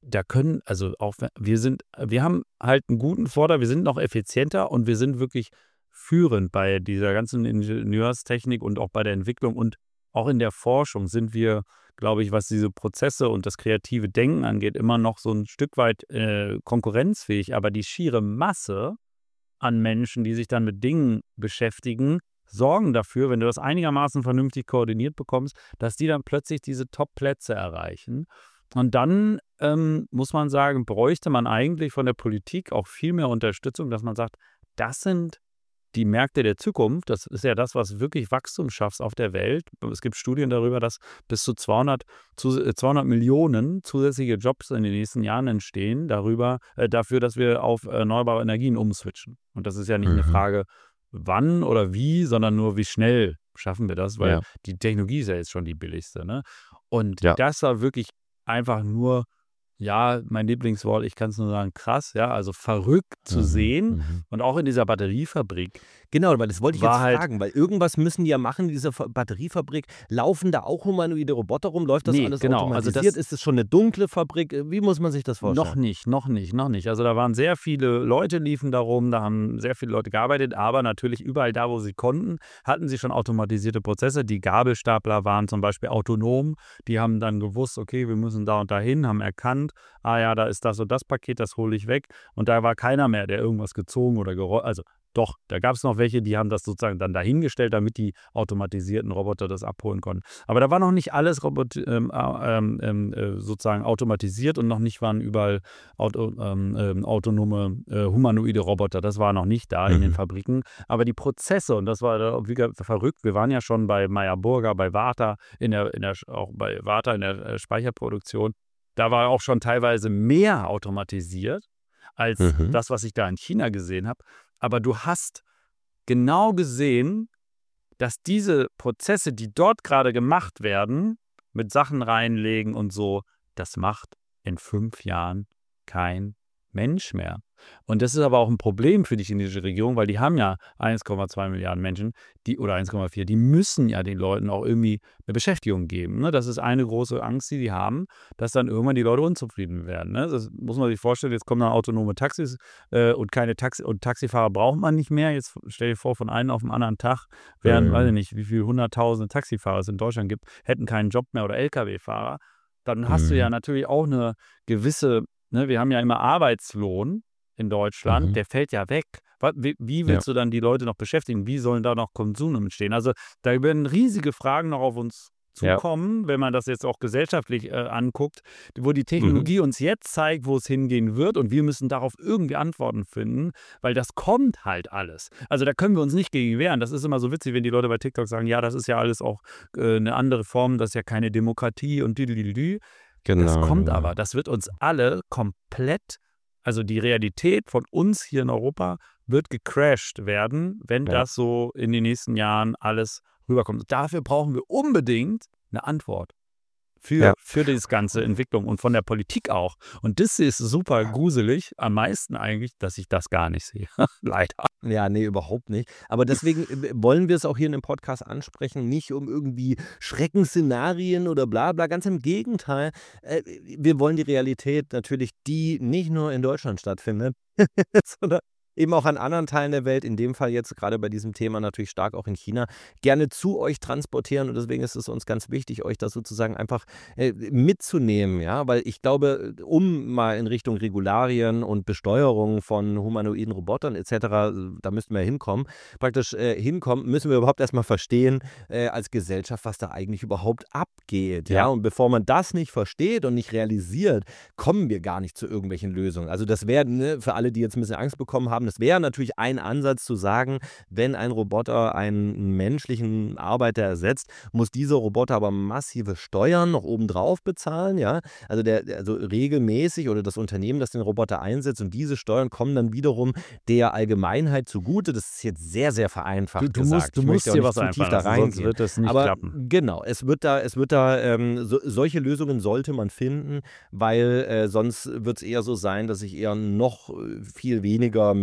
da können, also auch we- wir sind, wir haben halt einen guten Vorteil, wir sind noch effizienter und wir sind wirklich führend bei dieser ganzen Ingenieurstechnik und auch bei der Entwicklung und auch in der Forschung sind wir, glaube ich, was diese Prozesse und das kreative Denken angeht, immer noch so ein Stück weit äh, konkurrenzfähig. Aber die schiere Masse an Menschen, die sich dann mit Dingen beschäftigen, sorgen dafür, wenn du das einigermaßen vernünftig koordiniert bekommst, dass die dann plötzlich diese Top-Plätze erreichen. Und dann ähm, muss man sagen, bräuchte man eigentlich von der Politik auch viel mehr Unterstützung, dass man sagt, das sind die Märkte der Zukunft. Das ist ja das, was wirklich Wachstum schafft auf der Welt. Es gibt Studien darüber, dass bis zu zweihundert, zu, äh, zweihundert Millionen zusätzliche Jobs in den nächsten Jahren entstehen, darüber, äh, dafür, dass wir auf erneuerbare Energien umswitchen. Und das ist ja nicht eine Mhm. Frage, wann oder wie, sondern nur, wie schnell schaffen wir das, weil Ja. die Technologie ist ja jetzt schon die billigste. Ne? Und Ja. das war wirklich einfach nur, ja, mein Lieblingswort, ich kann es nur sagen, krass, ja, also verrückt zu Mhm. sehen. Mhm. Und auch in dieser Batteriefabrik Genau, weil das wollte ich war jetzt halt, fragen, weil irgendwas müssen die ja machen in dieser Fa- Batteriefabrik. Laufen da auch humanoide Roboter rum? Läuft das nee, alles genau, also automatisiert? das Ist es schon eine dunkle Fabrik? Äh, Wie muss man sich das noch vorstellen? nicht, noch nicht, noch nicht. Also da waren sehr viele Leute, liefen da rum, da haben sehr viele Leute gearbeitet, aber natürlich überall da, wo sie konnten, hatten sie schon automatisierte Prozesse. Die Gabelstapler waren zum Beispiel autonom, die haben dann gewusst, okay, wir müssen da und dahin, haben erkannt, ah ja, da ist das und das Paket, das hole ich weg. Und da war keiner mehr, der irgendwas gezogen oder gerollt, also doch, da gab es noch welche, die haben das sozusagen dann dahingestellt, damit die automatisierten Roboter das abholen konnten. Aber da war noch nicht alles Robot, ähm, äh, ähm, äh, sozusagen automatisiert und noch nicht waren überall Auto, ähm, ähm, autonome äh, humanoide Roboter. Das war noch nicht da in den Mhm. Fabriken. Aber die Prozesse, und das war da auch wieder verrückt, wir waren ja schon bei Meyer Burger, bei Varta, in der, in der, auch bei Varta in der äh, Speicherproduktion. Da war auch schon teilweise mehr automatisiert als Mhm. das, was ich da in China gesehen habe. Aber du hast genau gesehen, dass diese Prozesse, die dort gerade gemacht werden, mit Sachen reinlegen und so, das macht in fünf Jahren kein Mensch mehr. Und das ist aber auch ein Problem für die chinesische Regierung, weil die haben ja eins Komma zwei Milliarden Menschen, die oder eins Komma vier, die müssen ja den Leuten auch irgendwie eine Beschäftigung geben. Ne? Das ist eine große Angst, die die haben, dass dann irgendwann die Leute unzufrieden werden. Ne? Das muss man sich vorstellen, jetzt kommen dann autonome Taxis äh, und keine Taxi und Taxifahrer braucht man nicht mehr. Jetzt stell dir vor, von einem auf den anderen Tag wären, weiß ich Mhm. nicht, wie viele hunderttausende Taxifahrer es in Deutschland gibt, hätten keinen Job mehr oder L K W-Fahrer. Dann hast du ja Mhm. natürlich auch eine gewisse, ne, wir haben ja immer Arbeitslohn in Deutschland, Mhm. der fällt ja weg. Wa- Wie, wie Ja. willst du dann die Leute noch beschäftigen? Wie sollen da noch Konsum entstehen? Also da werden riesige Fragen noch auf uns Ja. zukommen, wenn man das jetzt auch gesellschaftlich äh, anguckt, wo die Mhm. Technologie uns jetzt zeigt, wo es hingehen wird und wir müssen darauf irgendwie Antworten finden, weil das kommt halt alles. Also da können wir uns nicht gegen wehren. Das ist immer so witzig, wenn die Leute bei TikTok sagen, ja, das ist ja alles auch äh, eine andere Form, das ist ja keine Demokratie und düdelüdelü. Das Genau, kommt genau. aber, das wird uns alle komplett, also die Realität von uns hier in Europa wird gecrashed werden, wenn Ja. das so in den nächsten Jahren alles rüberkommt. Dafür brauchen wir unbedingt eine Antwort für, Ja. für diese ganze Entwicklung und von der Politik auch. Und das ist super gruselig, am meisten eigentlich, dass ich das gar nicht sehe. Leider. Ja, nee, überhaupt nicht. Aber deswegen äh, wollen wir es auch hier in dem Podcast ansprechen, nicht um irgendwie Schreckensszenarien oder bla bla. Ganz im Gegenteil. Äh, wir wollen die Realität natürlich, die nicht nur in Deutschland stattfindet, sondern eben auch an anderen Teilen der Welt, in dem Fall jetzt gerade bei diesem Thema natürlich stark auch in China, gerne zu euch transportieren. Und deswegen ist es uns ganz wichtig, euch das sozusagen einfach äh, mitzunehmen, ja, weil ich glaube, um mal in Richtung Regularien und Besteuerung von humanoiden Robotern et cetera, äh, da müssten wir hinkommen, praktisch äh, hinkommen, müssen wir überhaupt erstmal verstehen äh, als Gesellschaft, was da eigentlich überhaupt abgeht, ja, Ja. und bevor man das nicht versteht und nicht realisiert, kommen wir gar nicht zu irgendwelchen Lösungen. Also das wäre, ne, für alle, die jetzt ein bisschen Angst bekommen haben, das wäre natürlich ein Ansatz zu sagen, wenn ein Roboter einen menschlichen Arbeiter ersetzt, muss dieser Roboter aber massive Steuern noch obendrauf bezahlen, ja. Also der, der- also regelmäßig oder das Unternehmen, das den Roboter einsetzt und diese Steuern kommen dann wiederum der Allgemeinheit zugute. Das ist jetzt sehr, sehr vereinfacht Du, du gesagt. musst, du Ich musst möchte auch dir nicht was zu tief einfallen da lassen, sonst reingehen. wird das nicht Aber klappen. genau, es wird da, es wird da, ähm, so, solche Lösungen sollte man finden, weil äh, sonst wird es eher so sein, dass sich eher noch äh, viel weniger Menschen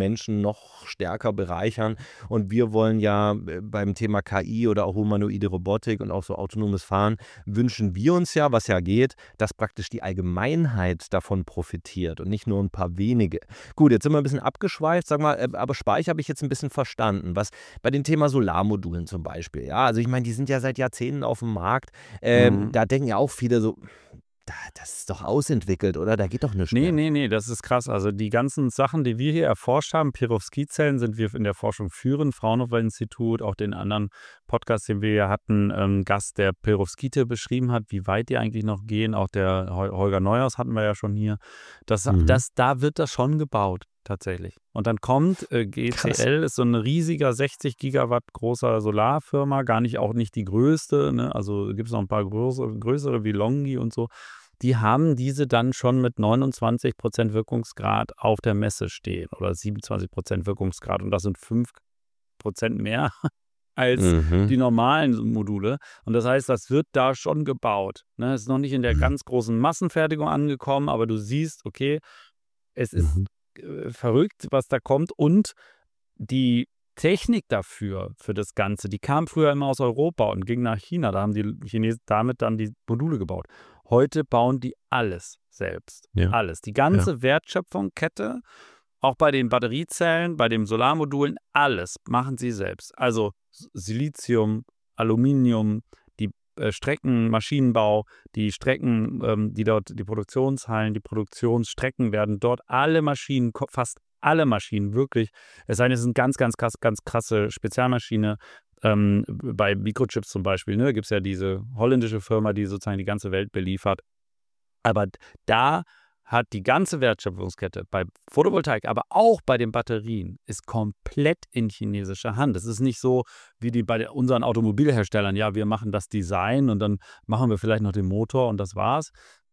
Menschen noch stärker bereichern. Und wir wollen ja äh, beim Thema K I oder auch humanoide Robotik und auch so autonomes Fahren, wünschen wir uns ja, was ja geht, dass praktisch die Allgemeinheit davon profitiert und nicht nur ein paar wenige. Gut, jetzt sind wir ein bisschen abgeschweift, sag mal, äh, aber Speich habe ich jetzt ein bisschen verstanden. Was bei dem Thema Solarmodulen zum Beispiel, ja, also ich meine, die sind ja seit Jahrzehnten auf dem Markt. Ähm, Mhm. da denken ja auch viele so, da, das ist doch ausentwickelt, oder? Da geht doch nichts Nee, mehr. nee, nee, das ist krass. Also die ganzen Sachen, die wir hier erforscht haben, Perovskit-Zellen, sind wir in der Forschung führend, Fraunhofer-Institut, auch den anderen Podcast, den wir hier hatten, ähm, Gast, der Perovskite beschrieben hat, wie weit die eigentlich noch gehen. Auch der Hol- Holger Neuhaus hatten wir ja schon hier. Das, Mhm. das, da wird das schon gebaut, tatsächlich. Und dann kommt äh, Krass. G C L, ist so ein riesiger sechzig Gigawatt großer Solarfirma, gar nicht auch nicht die größte, ne? Also gibt es noch ein paar größere, größere wie Longi und so. Die haben diese dann schon mit neunundzwanzig Prozent Wirkungsgrad auf der Messe stehen oder siebenundzwanzig Prozent Wirkungsgrad, und das sind fünf Prozent mehr als die Mhm. normalen Module. Und das heißt, das wird da schon gebaut. Ne? Es ist noch nicht in der Mhm. ganz großen Massenfertigung angekommen, aber du siehst, okay, es ist Mhm. äh, verrückt, was da kommt. Und die Technik dafür, für das Ganze, die kam früher immer aus Europa und ging nach China. Da haben die Chinesen damit dann die Module gebaut. Heute bauen die alles selbst. Ja. Alles. Die Ja. ganze Wertschöpfungskette, auch bei den Batteriezellen, bei den Solarmodulen, alles machen sie selbst. Also S- Silizium, Aluminium, die äh, Strecken, Maschinenbau, die Strecken, ähm, die dort, die Produktionshallen, die Produktionsstrecken werden dort, alle Maschinen, ko- fast alle Maschinen, wirklich. Es sei denn, es ist eine ganz, ganz, krass, ganz krasse Spezialmaschine. Ähm, bei Microchips zum Beispiel, ne, gibt es ja diese holländische Firma, die sozusagen die ganze Welt beliefert. Aber da hat die ganze Wertschöpfungskette bei Photovoltaik, aber auch bei den Batterien, ist komplett in chinesischer Hand. Es ist nicht so wie die bei der- unseren Automobilherstellern, ja, wir machen das Design und dann machen wir vielleicht noch den Motor und das war's.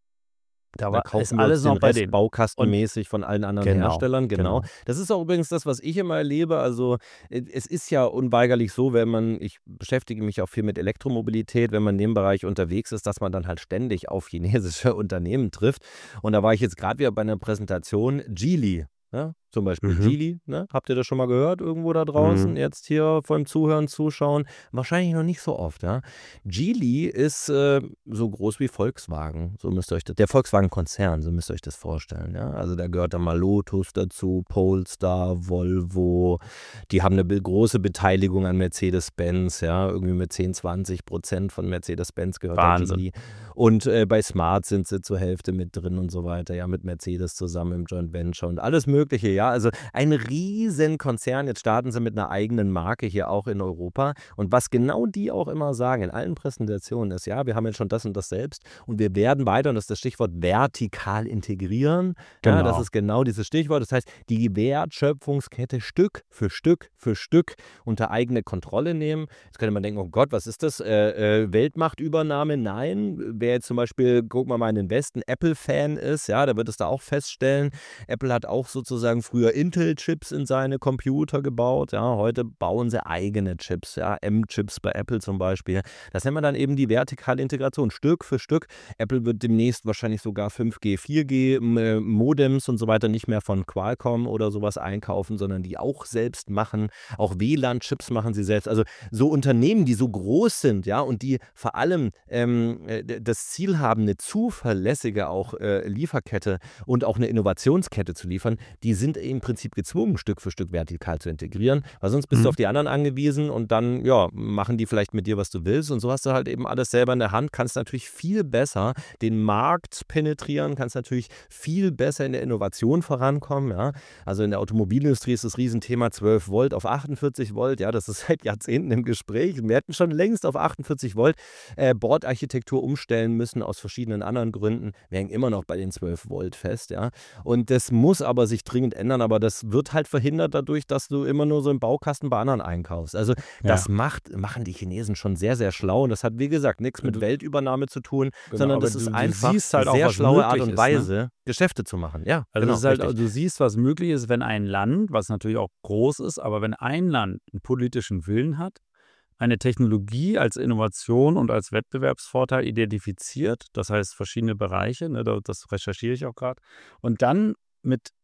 Da Da war, ist kaufen wir uns alles den noch bei Rest denen. Und baukastenmäßig von allen anderen genau, Herstellern, genau. genau. Das ist auch übrigens das, was ich immer erlebe. Also, äh, es ist ja unweigerlich so, wenn man ich beschäftige mich auch viel mit Elektromobilität, wenn man in dem Bereich unterwegs ist, dass man dann halt ständig auf chinesische Unternehmen trifft. Und da war ich jetzt gerade wieder bei einer Präsentation, Geely, ne? Zum Beispiel Mhm. Geely, ne? Habt ihr das schon mal gehört irgendwo da draußen? Mhm. Jetzt hier vom Zuhören, Zuschauen? Wahrscheinlich noch nicht so oft, ja? Geely ist äh, so groß wie Volkswagen, so müsst ihr euch das, der Volkswagen-Konzern, so müsst ihr euch das vorstellen. Ja? Also da gehört dann mal Lotus dazu, Polestar, Volvo. Die haben eine be große Beteiligung an Mercedes-Benz, ja, irgendwie mit zehn, zwanzig Prozent von Mercedes-Benz gehört der Wahnsinn. Geely. Und äh, bei Smart sind sie zur Hälfte mit drin und so weiter, ja, mit Mercedes zusammen im Joint Venture und alles Mögliche, ja. Also ein riesen Konzern. Jetzt starten sie mit einer eigenen Marke hier auch in Europa. Und was genau die auch immer sagen in allen Präsentationen ist, ja, wir haben jetzt schon das und das selbst und wir werden weiter, und das ist das Stichwort vertikal integrieren. Ja, das Genau. ist genau dieses Stichwort. Das heißt, die Wertschöpfungskette Stück für Stück für Stück unter eigene Kontrolle nehmen. Jetzt könnte man denken, oh Gott, was ist das? Äh, äh, Weltmachtübernahme? Nein. Wer jetzt zum Beispiel, guck mal mal in den Westen, Apple-Fan ist, ja, der wird es da auch feststellen. Apple hat auch sozusagen früher Intel-Chips in seine Computer gebaut. Ja, heute bauen sie eigene Chips, ja, M-Chips bei Apple zum Beispiel. Das nennt man dann eben die vertikale Integration, Stück für Stück. Apple wird demnächst wahrscheinlich sogar fünf G, vier G äh, Modems und so weiter nicht mehr von Qualcomm oder sowas einkaufen, sondern die auch selbst machen. Auch W L A N-Chips machen sie selbst. Also so Unternehmen, die so groß sind, ja, und die vor allem ähm, äh, das Ziel haben, eine zuverlässige auch äh, Lieferkette und auch eine Innovationskette zu liefern, die sind im Prinzip gezwungen, Stück für Stück vertikal zu integrieren, weil sonst bist du Mhm. auf die anderen angewiesen und dann, ja, machen die vielleicht mit dir, was du willst, und so hast du halt eben alles selber in der Hand, kannst natürlich viel besser den Markt penetrieren, kannst natürlich viel besser in der Innovation vorankommen, ja. Also in der Automobilindustrie ist das Riesenthema zwölf Volt auf achtundvierzig Volt, ja, das ist seit Jahrzehnten im Gespräch. Wir hätten schon längst auf achtundvierzig Volt äh, Bordarchitektur umstellen müssen aus verschiedenen anderen Gründen. Wir hängen immer noch bei den zwölf Volt fest, ja. Und das muss aber sich dringend ändern, aber das wird halt verhindert dadurch, dass du immer nur so einen Baukasten bei anderen einkaufst. Also Ja. das macht, machen die Chinesen schon sehr, sehr schlau, und das hat, wie gesagt, nichts mit Du- Weltübernahme zu tun, Genau, sondern aber das ist du, du einfach siehst halt eine auch, sehr was schlaue Art möglich und ist, ne? Weise, Geschäfte zu machen. Ja, Also genau, es ist halt, richtig. du siehst, was möglich ist, wenn ein Land, was natürlich auch groß ist, aber wenn ein Land einen politischen Willen hat, eine Technologie als Innovation und als Wettbewerbsvorteil identifiziert, das heißt verschiedene Bereiche, ne, da- das recherchiere ich auch gerade, und dann mit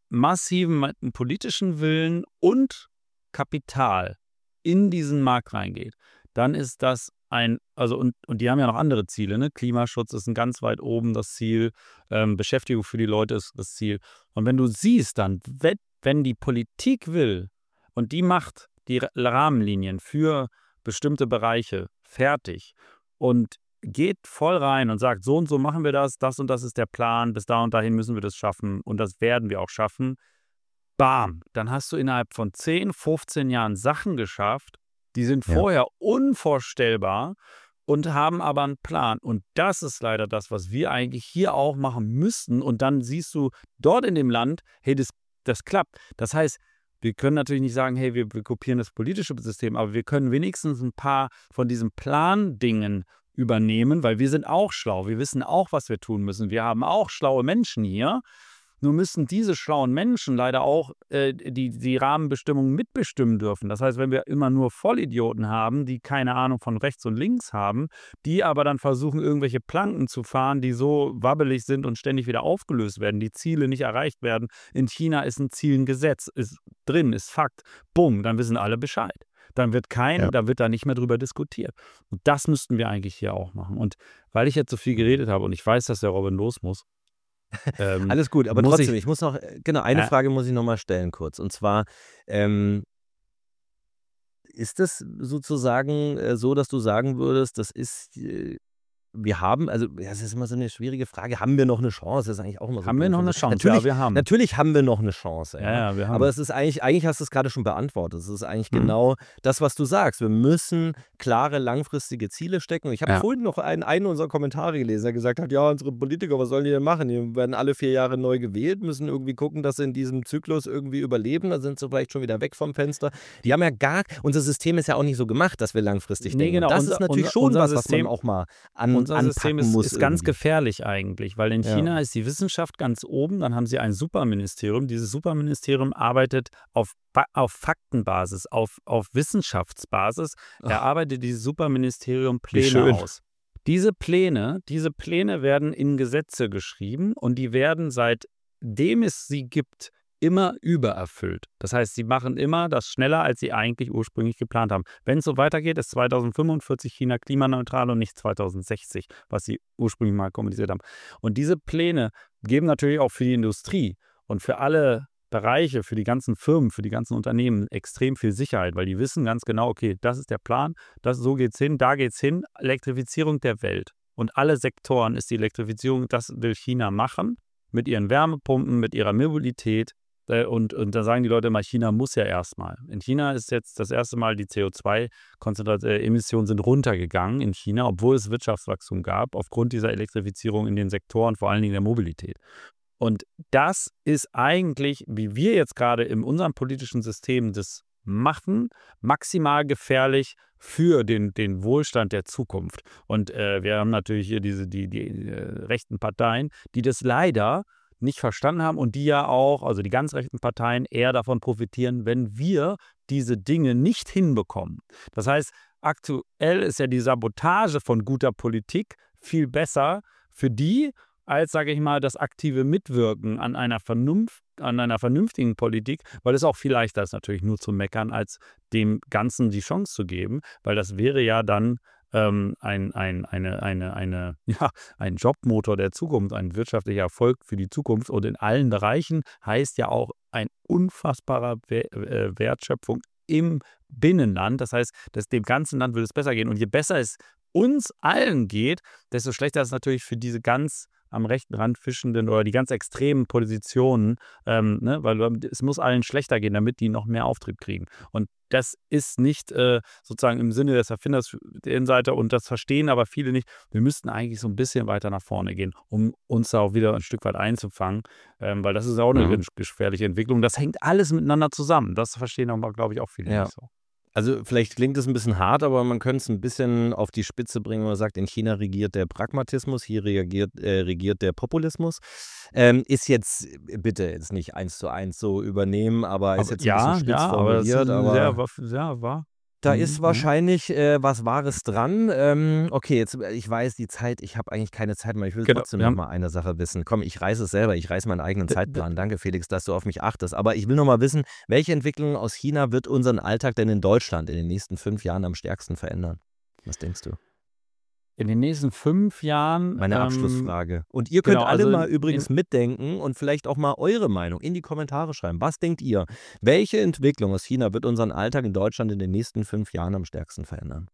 massiven politischen Willen und Kapital in diesen Markt reingeht, dann ist das ein, also und, und die haben ja noch andere Ziele, ne? Klimaschutz ist ein ganz weit oben das Ziel, ähm, Beschäftigung für die Leute ist das Ziel. Und wenn du siehst dann, wenn, wenn die Politik will und die macht die Ra- Rahmenlinien für bestimmte Bereiche fertig und geht voll rein und sagt, so und so machen wir das, das und das ist der Plan, bis da und dahin müssen wir das schaffen und das werden wir auch schaffen. Bam, dann hast du innerhalb von zehn, fünfzehn Jahren Sachen geschafft, die sind Ja. vorher unvorstellbar und haben aber einen Plan. Und das ist leider das, was wir eigentlich hier auch machen müssten. Und dann siehst du dort in dem Land, hey, das, das klappt. Das heißt, wir können natürlich nicht sagen, hey, wir, wir kopieren das politische System, aber wir können wenigstens ein paar von diesen Plandingen übernehmen, weil wir sind auch schlau. Wir wissen auch, was wir tun müssen. Wir haben auch schlaue Menschen hier. Nur müssen diese schlauen Menschen leider auch äh, die, die Rahmenbestimmungen mitbestimmen dürfen. Das heißt, wenn wir immer nur Vollidioten haben, die keine Ahnung von rechts und links haben, die aber dann versuchen, irgendwelche Planken zu fahren, die so wabbelig sind und ständig wieder aufgelöst werden, die Ziele nicht erreicht werden. In China ist ein Ziel ein Gesetz, ist drin, ist Fakt. Bumm, dann wissen alle Bescheid. Dann wird kein, Ja. da wird da nicht mehr drüber diskutiert. Und das müssten wir eigentlich hier auch machen. Und weil ich jetzt so viel geredet habe und ich weiß, dass der Robin los muss, ähm, Alles gut, aber muss trotzdem, ich, ich muss noch, äh, genau, eine äh, Frage muss ich noch mal stellen kurz. Und zwar, ähm, ist es sozusagen äh, so, dass du sagen würdest, das ist, äh, wir haben, also ja, das ist immer so eine schwierige Frage, haben wir noch eine Chance? Das ist eigentlich auch immer so haben wir doof. noch Also eine Chance? natürlich, Ja, wir haben. natürlich haben wir noch eine Chance, Ja, ja. ja, wir Aber haben. es ist eigentlich, eigentlich hast du es gerade schon beantwortet. Es ist eigentlich Mhm. genau das, was du sagst. Wir müssen klare, langfristige Ziele stecken. Und ich habe Ja. vorhin noch einen, einen unserer Kommentare gelesen, der gesagt hat, ja, unsere Politiker, was sollen die denn machen? Die werden alle vier Jahre neu gewählt, müssen irgendwie gucken, dass sie in diesem Zyklus irgendwie überleben. Da sind sie vielleicht schon wieder weg vom Fenster. Die haben ja gar, unser System ist ja auch nicht so gemacht, dass wir langfristig Nee, denken. Und genau. das Unser, ist natürlich unser, schon unser was, was man System, auch mal an, unser System anpacken ist, muss ist ganz irgendwie. gefährlich eigentlich, weil in Ja. China ist die Wissenschaft ganz oben, dann haben sie ein Superministerium. Dieses Superministerium arbeitet auf, Fa- auf Faktenbasis, auf, auf Wissenschaftsbasis. Ach, Erarbeitet dieses Superministerium wie Pläne schön. aus. Diese Pläne, diese Pläne werden in Gesetze geschrieben und die werden seitdem es sie gibt immer übererfüllt. Das heißt, sie machen immer das schneller, als sie eigentlich ursprünglich geplant haben. Wenn es so weitergeht, ist zweitausendfünfundvierzig China klimaneutral und nicht zweitausendsechzig, was sie ursprünglich mal kommuniziert haben. Und diese Pläne geben natürlich auch für die Industrie und für alle Bereiche, für die ganzen Firmen, für die ganzen Unternehmen extrem viel Sicherheit, weil die wissen ganz genau, okay, das ist der Plan, das, so geht's hin, da geht's hin, Elektrifizierung der Welt. Und alle Sektoren ist die Elektrifizierung, das will China machen, mit ihren Wärmepumpen, mit ihrer Mobilität. Äh, Und, und da sagen die Leute immer, China muss ja erstmal. In China ist jetzt das erste Mal die C O zwei Emissionen sind runtergegangen in China, obwohl es Wirtschaftswachstum gab, aufgrund dieser Elektrifizierung in den Sektoren, vor allen Dingen der Mobilität. Und das ist eigentlich, wie wir jetzt gerade in unserem politischen System das machen, maximal gefährlich für den, den Wohlstand der Zukunft. Und äh, wir haben natürlich hier diese, die, die äh, rechten Parteien, die das leider nicht verstanden haben und die ja auch, also die ganz rechten Parteien, eher davon profitieren, wenn wir diese Dinge nicht hinbekommen. Das heißt, aktuell ist ja die Sabotage von guter Politik viel besser für die, als, sage ich mal, das aktive Mitwirken an einer Vernunft, an einer vernünftigen Politik, weil es auch viel leichter ist, natürlich nur zu meckern, als dem Ganzen die Chance zu geben, weil das wäre ja dann ähm, ein, ein, eine, eine, eine, ja, ein Jobmotor der Zukunft, ein wirtschaftlicher Erfolg für die Zukunft und in allen Bereichen heißt ja auch ein unfassbarer We- äh, Wertschöpfung im Binnenland. Das heißt, dass dem ganzen Land würde es besser gehen und je besser es uns allen geht, desto schlechter ist es natürlich für diese ganz am rechten Rand fischenden oder die ganz extremen Positionen, ähm, ne, weil es muss allen schlechter gehen, damit die noch mehr Auftrieb kriegen. Und das ist nicht äh, sozusagen im Sinne des Erfinders der Innenseite und das verstehen aber viele nicht. Wir müssten eigentlich so ein bisschen weiter nach vorne gehen, um uns da auch wieder ein Stück weit einzufangen, ähm, weil das ist auch eine Mhm. gefährliche Entwicklung. Das hängt alles miteinander zusammen. Das verstehen aber, glaube ich, auch viele Ja. nicht so. Also vielleicht klingt es ein bisschen hart, aber man könnte es ein bisschen auf die Spitze bringen, wenn man sagt, in China regiert der Pragmatismus, hier regiert, äh, regiert der Populismus. Ähm, ist jetzt, äh, bitte jetzt nicht eins zu eins so übernehmen, aber ist Aber jetzt ein bisschen ja, spitz ja, aber das ist formuliert, sehr, aber wa- sehr wahr. Da Mhm, ist mhm. wahrscheinlich äh, was Wahres dran. Ähm, okay, jetzt, äh, ich weiß, die Zeit, ich habe eigentlich keine Zeit mehr. Ich will Genau, trotzdem wir noch haben mal eine Sache wissen. Komm, ich reiße es selber. Ich reiße meinen eigenen d d Zeitplan. Danke, Felix, dass du auf mich achtest. Aber ich will noch mal wissen, welche Entwicklung aus China wird unseren Alltag denn in Deutschland in den nächsten fünf Jahren am stärksten verändern? Was denkst du? in den nächsten fünf Jahren, Meine ähm, Abschlussfrage. Und ihr könnt genau, alle also mal in, übrigens in mitdenken und vielleicht auch mal eure Meinung in die Kommentare schreiben. Was denkt ihr? Welche Entwicklung aus China wird unseren Alltag in Deutschland in den nächsten fünf Jahren am stärksten verändern?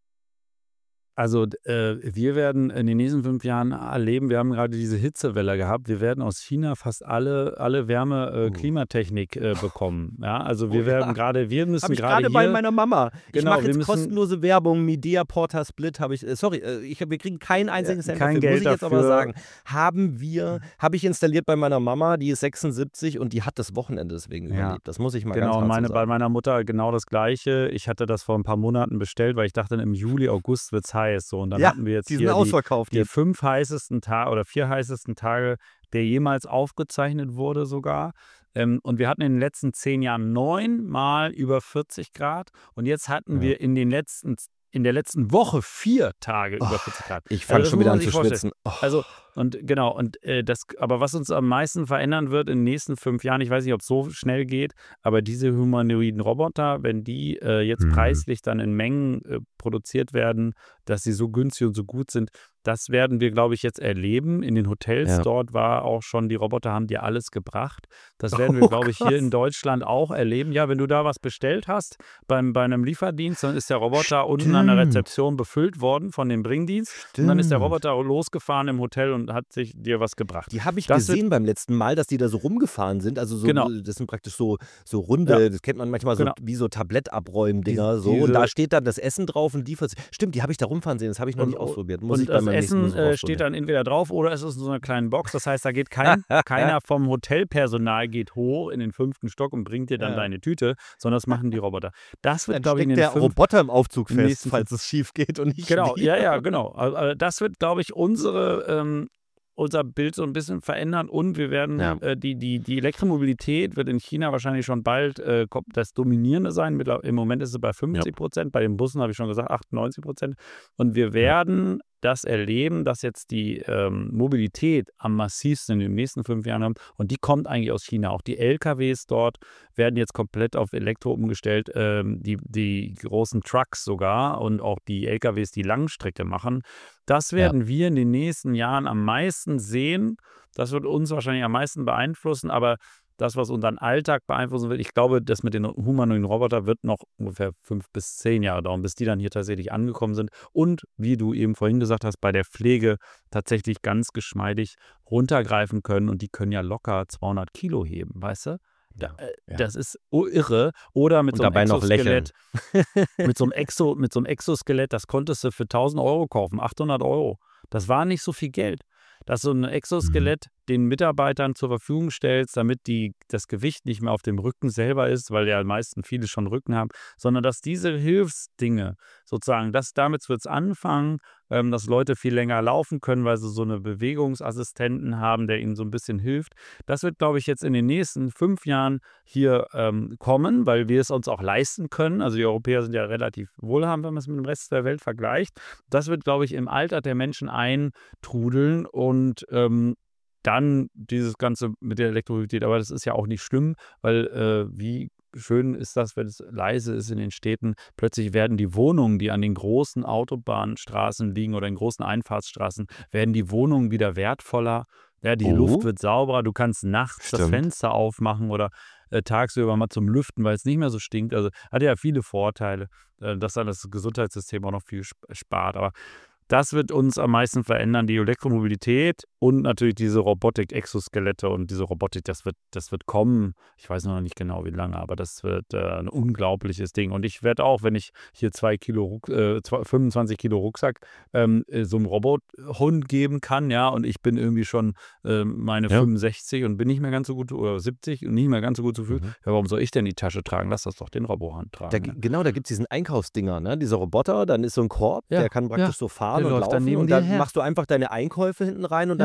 Also, d äh, wir werden in den nächsten fünf Jahren erleben, wir haben gerade diese Hitzewelle gehabt. Wir werden aus China fast alle alle Wärme äh, Uh. Klimatechnik äh, bekommen, ja? Also, Oh wir werden ja, gerade wir habe müssen ich gerade gerade bei hier meiner Mama. Ich genau, mache wir jetzt müssen kostenlose Werbung, Midea Porta Split habe ich, äh, sorry, äh, ich, wir kriegen keinen äh, einzigen Cent kein dafür, muss Geld ich jetzt aber dafür. sagen. Haben wir, habe ich installiert bei meiner Mama, die ist sechsundsiebzig und die hat das Wochenende deswegen Ja, überlebt. Das muss ich mal ganz genau. Und hart so meine bei sagen. meiner Mutter genau das Gleiche. Ich hatte das vor ein paar Monaten bestellt, weil ich dachte, im Juli, August wird's heiß so. Und dann Ja, hatten wir jetzt die sind hier die ausverkauft die jetzt. fünf heißesten Tage oder vier heißesten Tage, der jemals aufgezeichnet wurde sogar. Ähm, und wir hatten in den letzten zehn Jahren neunmal über vierzig Grad und jetzt hatten Ja. wir in den letzten in der letzten Woche vier Tage Oh, über vierzig Grad. ich Also, fange das schon muss wieder man an sich zu vorstellen. schwitzen. Oh. Also und genau und, äh, das aber was uns am meisten verändern wird in den nächsten fünf Jahren, ich weiß nicht, ob's so schnell geht, aber diese humanoiden Roboter, wenn die, äh, jetzt Hm. preislich dann in Mengen, äh, produziert werden, dass sie so günstig und so gut sind, das werden wir, glaube ich, jetzt erleben. In den Hotels Ja. dort war auch schon die Roboter haben dir alles gebracht. Das werden wir, Oh, glaube ich, hier in krass. Deutschland auch erleben. Ja, wenn du da was bestellt hast beim bei 'nem Lieferdienst, dann ist der Roboter unten an der Stimmt. Rezeption befüllt worden von dem Bringdienst und dann ist der Stimmt. Roboter losgefahren im Hotel und hat sich dir was gebracht. Die habe ich Das wird gesehen beim letzten Mal, dass die da so rumgefahren sind. Also so, genau. das sind praktisch so, so Ja, runde, das kennt man manchmal so genau. wie so Dies Tablettabräumdinger so. Und da diese steht dann das Essen drauf und liefert. Stimmt, die habe ich da rumfahren sehen, das habe ich noch Und nicht ausprobiert. Muss und ich bei das meinem nächsten Essen, Besuch äh, steht ausprobieren. dann entweder drauf oder es ist in so 'ner kleinen Box. Das heißt, da geht kein keiner vom Hotelpersonal geht hoch in den fünften Stock und bringt dir dann Ja. deine Tüte, sondern das machen die Roboter. Das wird, Dann glaube ich, in steckt den der fünf Roboter im Aufzug in den fest, nächsten fünf falls es schief geht und nicht Genau, ja, wir. ja, genau. Al al das wird, glaube ich, unsere ähm, unser Bild so ein bisschen verändern und wir werden Ja. äh, die die die Elektromobilität wird in China wahrscheinlich schon bald, äh, kom das Dominierende sein. Mittler Im Moment ist sie bei Ja. fünfzig Prozent. Bei den Bussen habe ich schon gesagt achtundneunzig Prozent. Und wir Ja. werden das erleben, dass jetzt die, ähm, Mobilität am massivsten in den nächsten fünf Jahren haben und die kommt eigentlich aus China. Auch die L K Ws dort werden jetzt komplett auf Elektro umgestellt, ähm, die die großen Trucks sogar und auch die L K Ws, die Langstrecke machen. Das Ja. werden wir in den nächsten Jahren am meisten sehen. Das wird uns wahrscheinlich am meisten beeinflussen, aber das, was unseren Alltag beeinflussen wird, ich glaube, das mit den humanoiden Robotern wird noch ungefähr fünf bis zehn Jahre dauern, bis die dann hier tatsächlich angekommen sind und, wie du eben vorhin gesagt hast, bei der Pflege tatsächlich ganz geschmeidig runtergreifen können und die können ja locker zweihundert Kilo heben, weißt du? Da Ja. äh, Ja. das ist o irre. Oder mit Und so 'nem dabei noch lächeln. Exoskelett mit so 'nem Exo mit so 'nem Exoskelett, das konntest du für tausend Euro kaufen, achthundert Euro. Das war nicht so viel Geld. Dass so 'n Mhm. Exoskelett den Mitarbeitern zur Verfügung stellst, damit die das Gewicht nicht mehr auf dem Rücken selber ist, weil ja meisten viele schon Rücken haben, sondern dass diese Hilfsdinge sozusagen, das damit wird's anfangen, ähm, dass Leute viel länger laufen können, weil sie so 'ne Bewegungsassistenten haben, der ihnen so 'n bisschen hilft. Das wird, glaube ich, jetzt in den nächsten fünf Jahren hier, ähm, kommen, weil wir es uns auch leisten können. Also, die Europäer sind ja relativ wohlhabend, wenn man's mit dem Rest der Welt vergleicht. Das wird, glaube ich, im Alter der Menschen eintrudeln und, ähm, dann dieses Ganze mit der Elektromobilität. Aber das ist ja auch nicht schlimm, weil, äh, wie schön ist das, wenn es leise ist in den Städten. Plötzlich werden die Wohnungen, die an den großen Autobahnstraßen liegen oder in großen Einfahrtsstraßen, werden die Wohnungen wieder wertvoller. Ja, die Luft Oh. wird sauberer. Du kannst nachts das Stimmt. Fenster aufmachen oder, äh, tagsüber mal zum Lüften, weil's nicht mehr so stinkt. Also, hat ja viele Vorteile, äh, dass dann das Gesundheitssystem auch noch viel sp spart. Aber das wird uns am meisten verändern, die Elektromobilität und natürlich diese Robotik-Exoskelette und diese Robotik, das wird das wird kommen. Ich weiß noch nicht genau, wie lange, aber das wird, äh, 'n unglaubliches Ding. Und ich werde auch, wenn ich hier zwei Kilo Ruck äh, zwei fünfundzwanzig Kilo Rucksack, ähm, äh, so 'nem Robothund geben kann, ja, und ich bin irgendwie schon, ähm, meine Ja. fünfundsechzig und bin nicht mehr ganz so gut oder siebzig und nicht mehr ganz so gut zu fühlen. Mhm. Ja, warum soll ich denn die Tasche tragen? Lass das doch den Robohund Da tragen, g ja. genau, da gibt's diesen Einkaufsdinger, ne? Dieser Roboter, dann ist so 'n Korb, Ja, der kann ja, praktisch so der fahren und läuft dann laufen neben und dir dann her. machst du einfach deine Einkäufe hinten rein und dann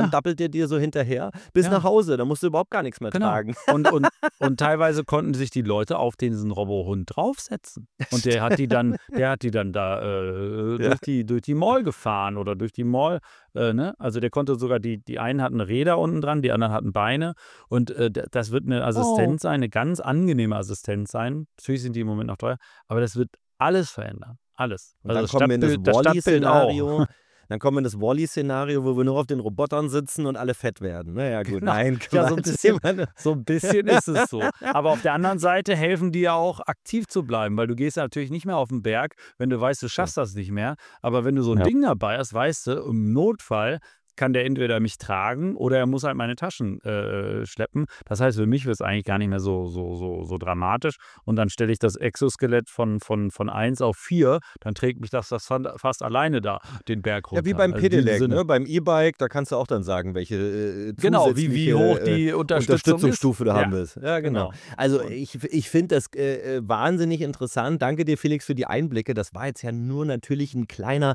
dann dappelt der dir so hinterher bis Ja. nach Hause. Da musst du überhaupt gar nichts mehr Genau. tragen. Und, und, und teilweise konnten sich die Leute auf diesen Robohund draufsetzen. Und der hat die dann, der hat die dann da äh, Ja. durch, die, durch die Mall gefahren oder durch die Mall. Äh, ne? Also der konnte sogar, die, die einen hatten Räder unten dran, die anderen hatten Beine. Und äh, d- das wird eine Assistenz sein, eine ganz angenehme Assistenz sein. Natürlich sind die im Moment noch teuer, aber das wird alles verändern. Alles. Und Also dann das kommen wir in das Stadtbild, das Stadtbild auch. Wall-E-Szenario. Dann kommen wir in das Wall-E-Szenario, wo wir nur auf den Robotern sitzen und alle fett werden. Naja, gut, Genau. nein, Ja, so ein Quatsch. bisschen, so ein bisschen ist es so. Aber auf der anderen Seite helfen die ja auch, aktiv zu bleiben, weil du gehst ja natürlich nicht mehr auf den Berg, wenn du weißt, du schaffst das nicht mehr. Aber wenn du so ein Ja. Ding dabei hast, weißt du, im Notfall kann der entweder mich tragen oder er muss halt meine Taschen äh, schleppen. Das heißt, für mich wird es eigentlich gar nicht mehr so, so, so, so dramatisch. Und dann stelle ich das Exoskelett von, von, von eins auf vier, dann trägt mich das, das fast alleine da den Berg runter. Ja, wie beim Also in diesem Pedelec, Sinne. ne? Beim E-Bike, da kannst du auch dann sagen, welche äh, Genau, wie, wie zusätzliche, hoch äh, die Unterstützung Unterstützungsstufe du ist. haben Ja, willst. Ja, genau. genau. Also Und- ich, ich finde das äh, äh, wahnsinnig interessant. Danke dir, Felix, für die Einblicke. Das war jetzt ja nur natürlich ein kleiner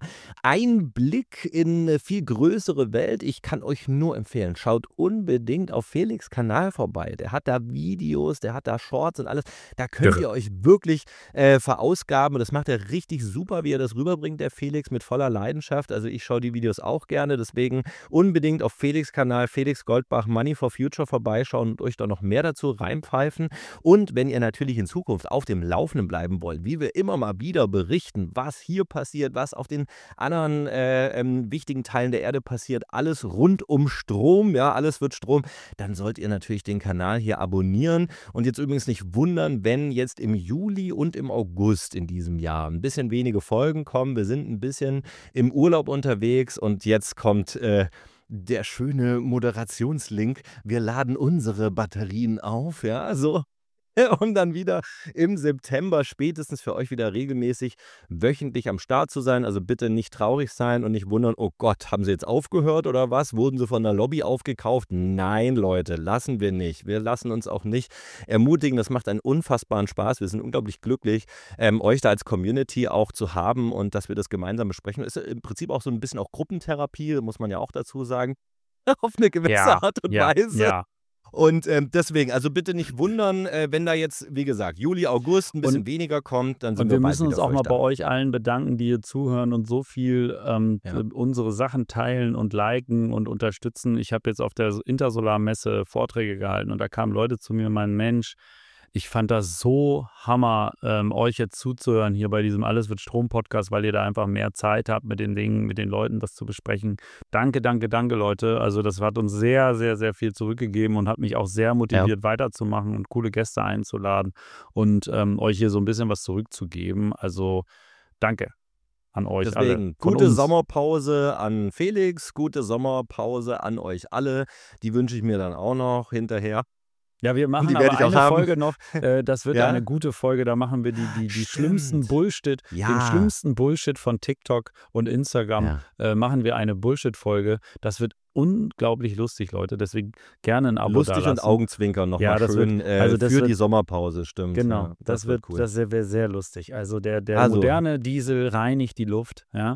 Einblick in eine viel größere Welt. Ich kann euch nur empfehlen, schaut unbedingt auf Felix' Kanal vorbei. Der hat da Videos, der hat da Shorts und alles. Da könnt ihr euch wirklich äh, verausgaben. Und das macht er richtig super, wie er das rüberbringt, der Felix, mit voller Leidenschaft. Also ich schaue die Videos auch gerne. Deswegen unbedingt auf Felix' Kanal, Felix Goldbach, Money for Future vorbeischauen und euch da noch mehr dazu reinpfeifen. Und wenn ihr natürlich in Zukunft auf dem Laufenden bleiben wollt, wie wir immer mal wieder berichten, was hier passiert, was auf den anderen äh, ähm, wichtigen Teilen der Erde passiert, alles rund um Strom, ja, alles wird Strom, dann sollt ihr natürlich den Kanal hier abonnieren. Und jetzt übrigens nicht wundern, wenn jetzt im Juli und im August in diesem Jahr ein bisschen wenige Folgen kommen. Wir sind ein bisschen im Urlaub unterwegs und jetzt kommt äh, der schöne Moderationslink. Wir laden unsere Batterien auf, ja, so. Um dann wieder im September spätestens für euch wieder regelmäßig wöchentlich am Start zu sein. Also bitte nicht traurig sein und nicht wundern, oh Gott, haben sie jetzt aufgehört oder was? Wurden sie von der Lobby aufgekauft? Nein, Leute, lassen wir nicht. Wir lassen uns auch nicht ermutigen. Das macht einen unfassbaren Spaß. Wir sind unglaublich glücklich, ähm, euch da als Community auch zu haben und dass wir das gemeinsam besprechen. Ist im Prinzip auch so ein bisschen auch Gruppentherapie, muss man ja auch dazu sagen. Auf eine gewisse Ja, Art und ja, Weise. ja. Und ähm, deswegen, also bitte nicht wundern, äh, wenn da jetzt, wie gesagt, Juli, August ein bisschen Und- weniger kommt, dann sind Und wir wir bald müssen uns wieder auch für mal euch bei da. euch allen bedanken, die hier zuhören und so viel ähm, Ja. unsere Sachen teilen und liken und unterstützen. Ich habe jetzt auf der Intersolar-Messe Vorträge gehalten und da kamen Leute zu mir, mein Mensch, ich fand das so Hammer, ähm, euch jetzt zuzuhören hier bei diesem Alles wird Strom-Podcast, weil ihr da einfach mehr Zeit habt, mit den Dingen, mit den Leuten das zu besprechen. Danke, danke, danke, Leute. Also das hat uns sehr, sehr, sehr viel zurückgegeben und hat mich auch sehr motiviert, weiterzumachen und coole Gäste einzuladen und ähm, euch hier so ein bisschen was zurückzugeben. Also danke an euch alle. Deswegen, Von gute uns. Sommerpause an Felix, gute Sommerpause an euch alle. Die wünsche ich mir dann auch noch hinterher. Ja, wir machen die aber werde ich auch eine haben. Folge noch, äh, das wird Ja? eine gute Folge, da machen wir die, die, die Stimmt. schlimmsten Bullshit, den Ja. schlimmsten Bullshit von TikTok und Instagram, Ja. äh, machen wir eine Bullshit-Folge. Das wird unglaublich lustig, Leute, deswegen gerne ein Abo Lustig und dalassen. Augenzwinkern Ja, nochmal das schön wird- äh, also das für wird- die Sommerpause, stimmt. Genau, ja, das, wird, cool. das wäre sehr lustig. Also der, der Also. moderne Diesel reinigt die Luft, ja.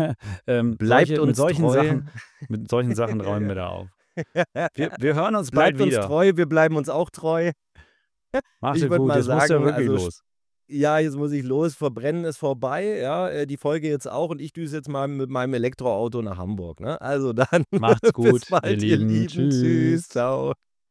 ähm, Bleibt solche, uns mit solchen treu. Sachen, mit solchen Sachen räumen wir da auf. Wir, wir hören uns bald Bleibt uns wieder. treu, wir bleiben uns auch treu. Macht's Ich würd gut, mal jetzt musst du ja sagen, wirklich also los. Ja, jetzt muss ich los. Verbrennen ist vorbei. Ja, äh, die Folge jetzt auch. Und ich düse jetzt mal mit meinem Elektroauto nach Hamburg. Ne? Also dann. Macht's gut, Bis bald, ihr ihr Lieben. Lieben. Tschüss. Tschüss. Ciao.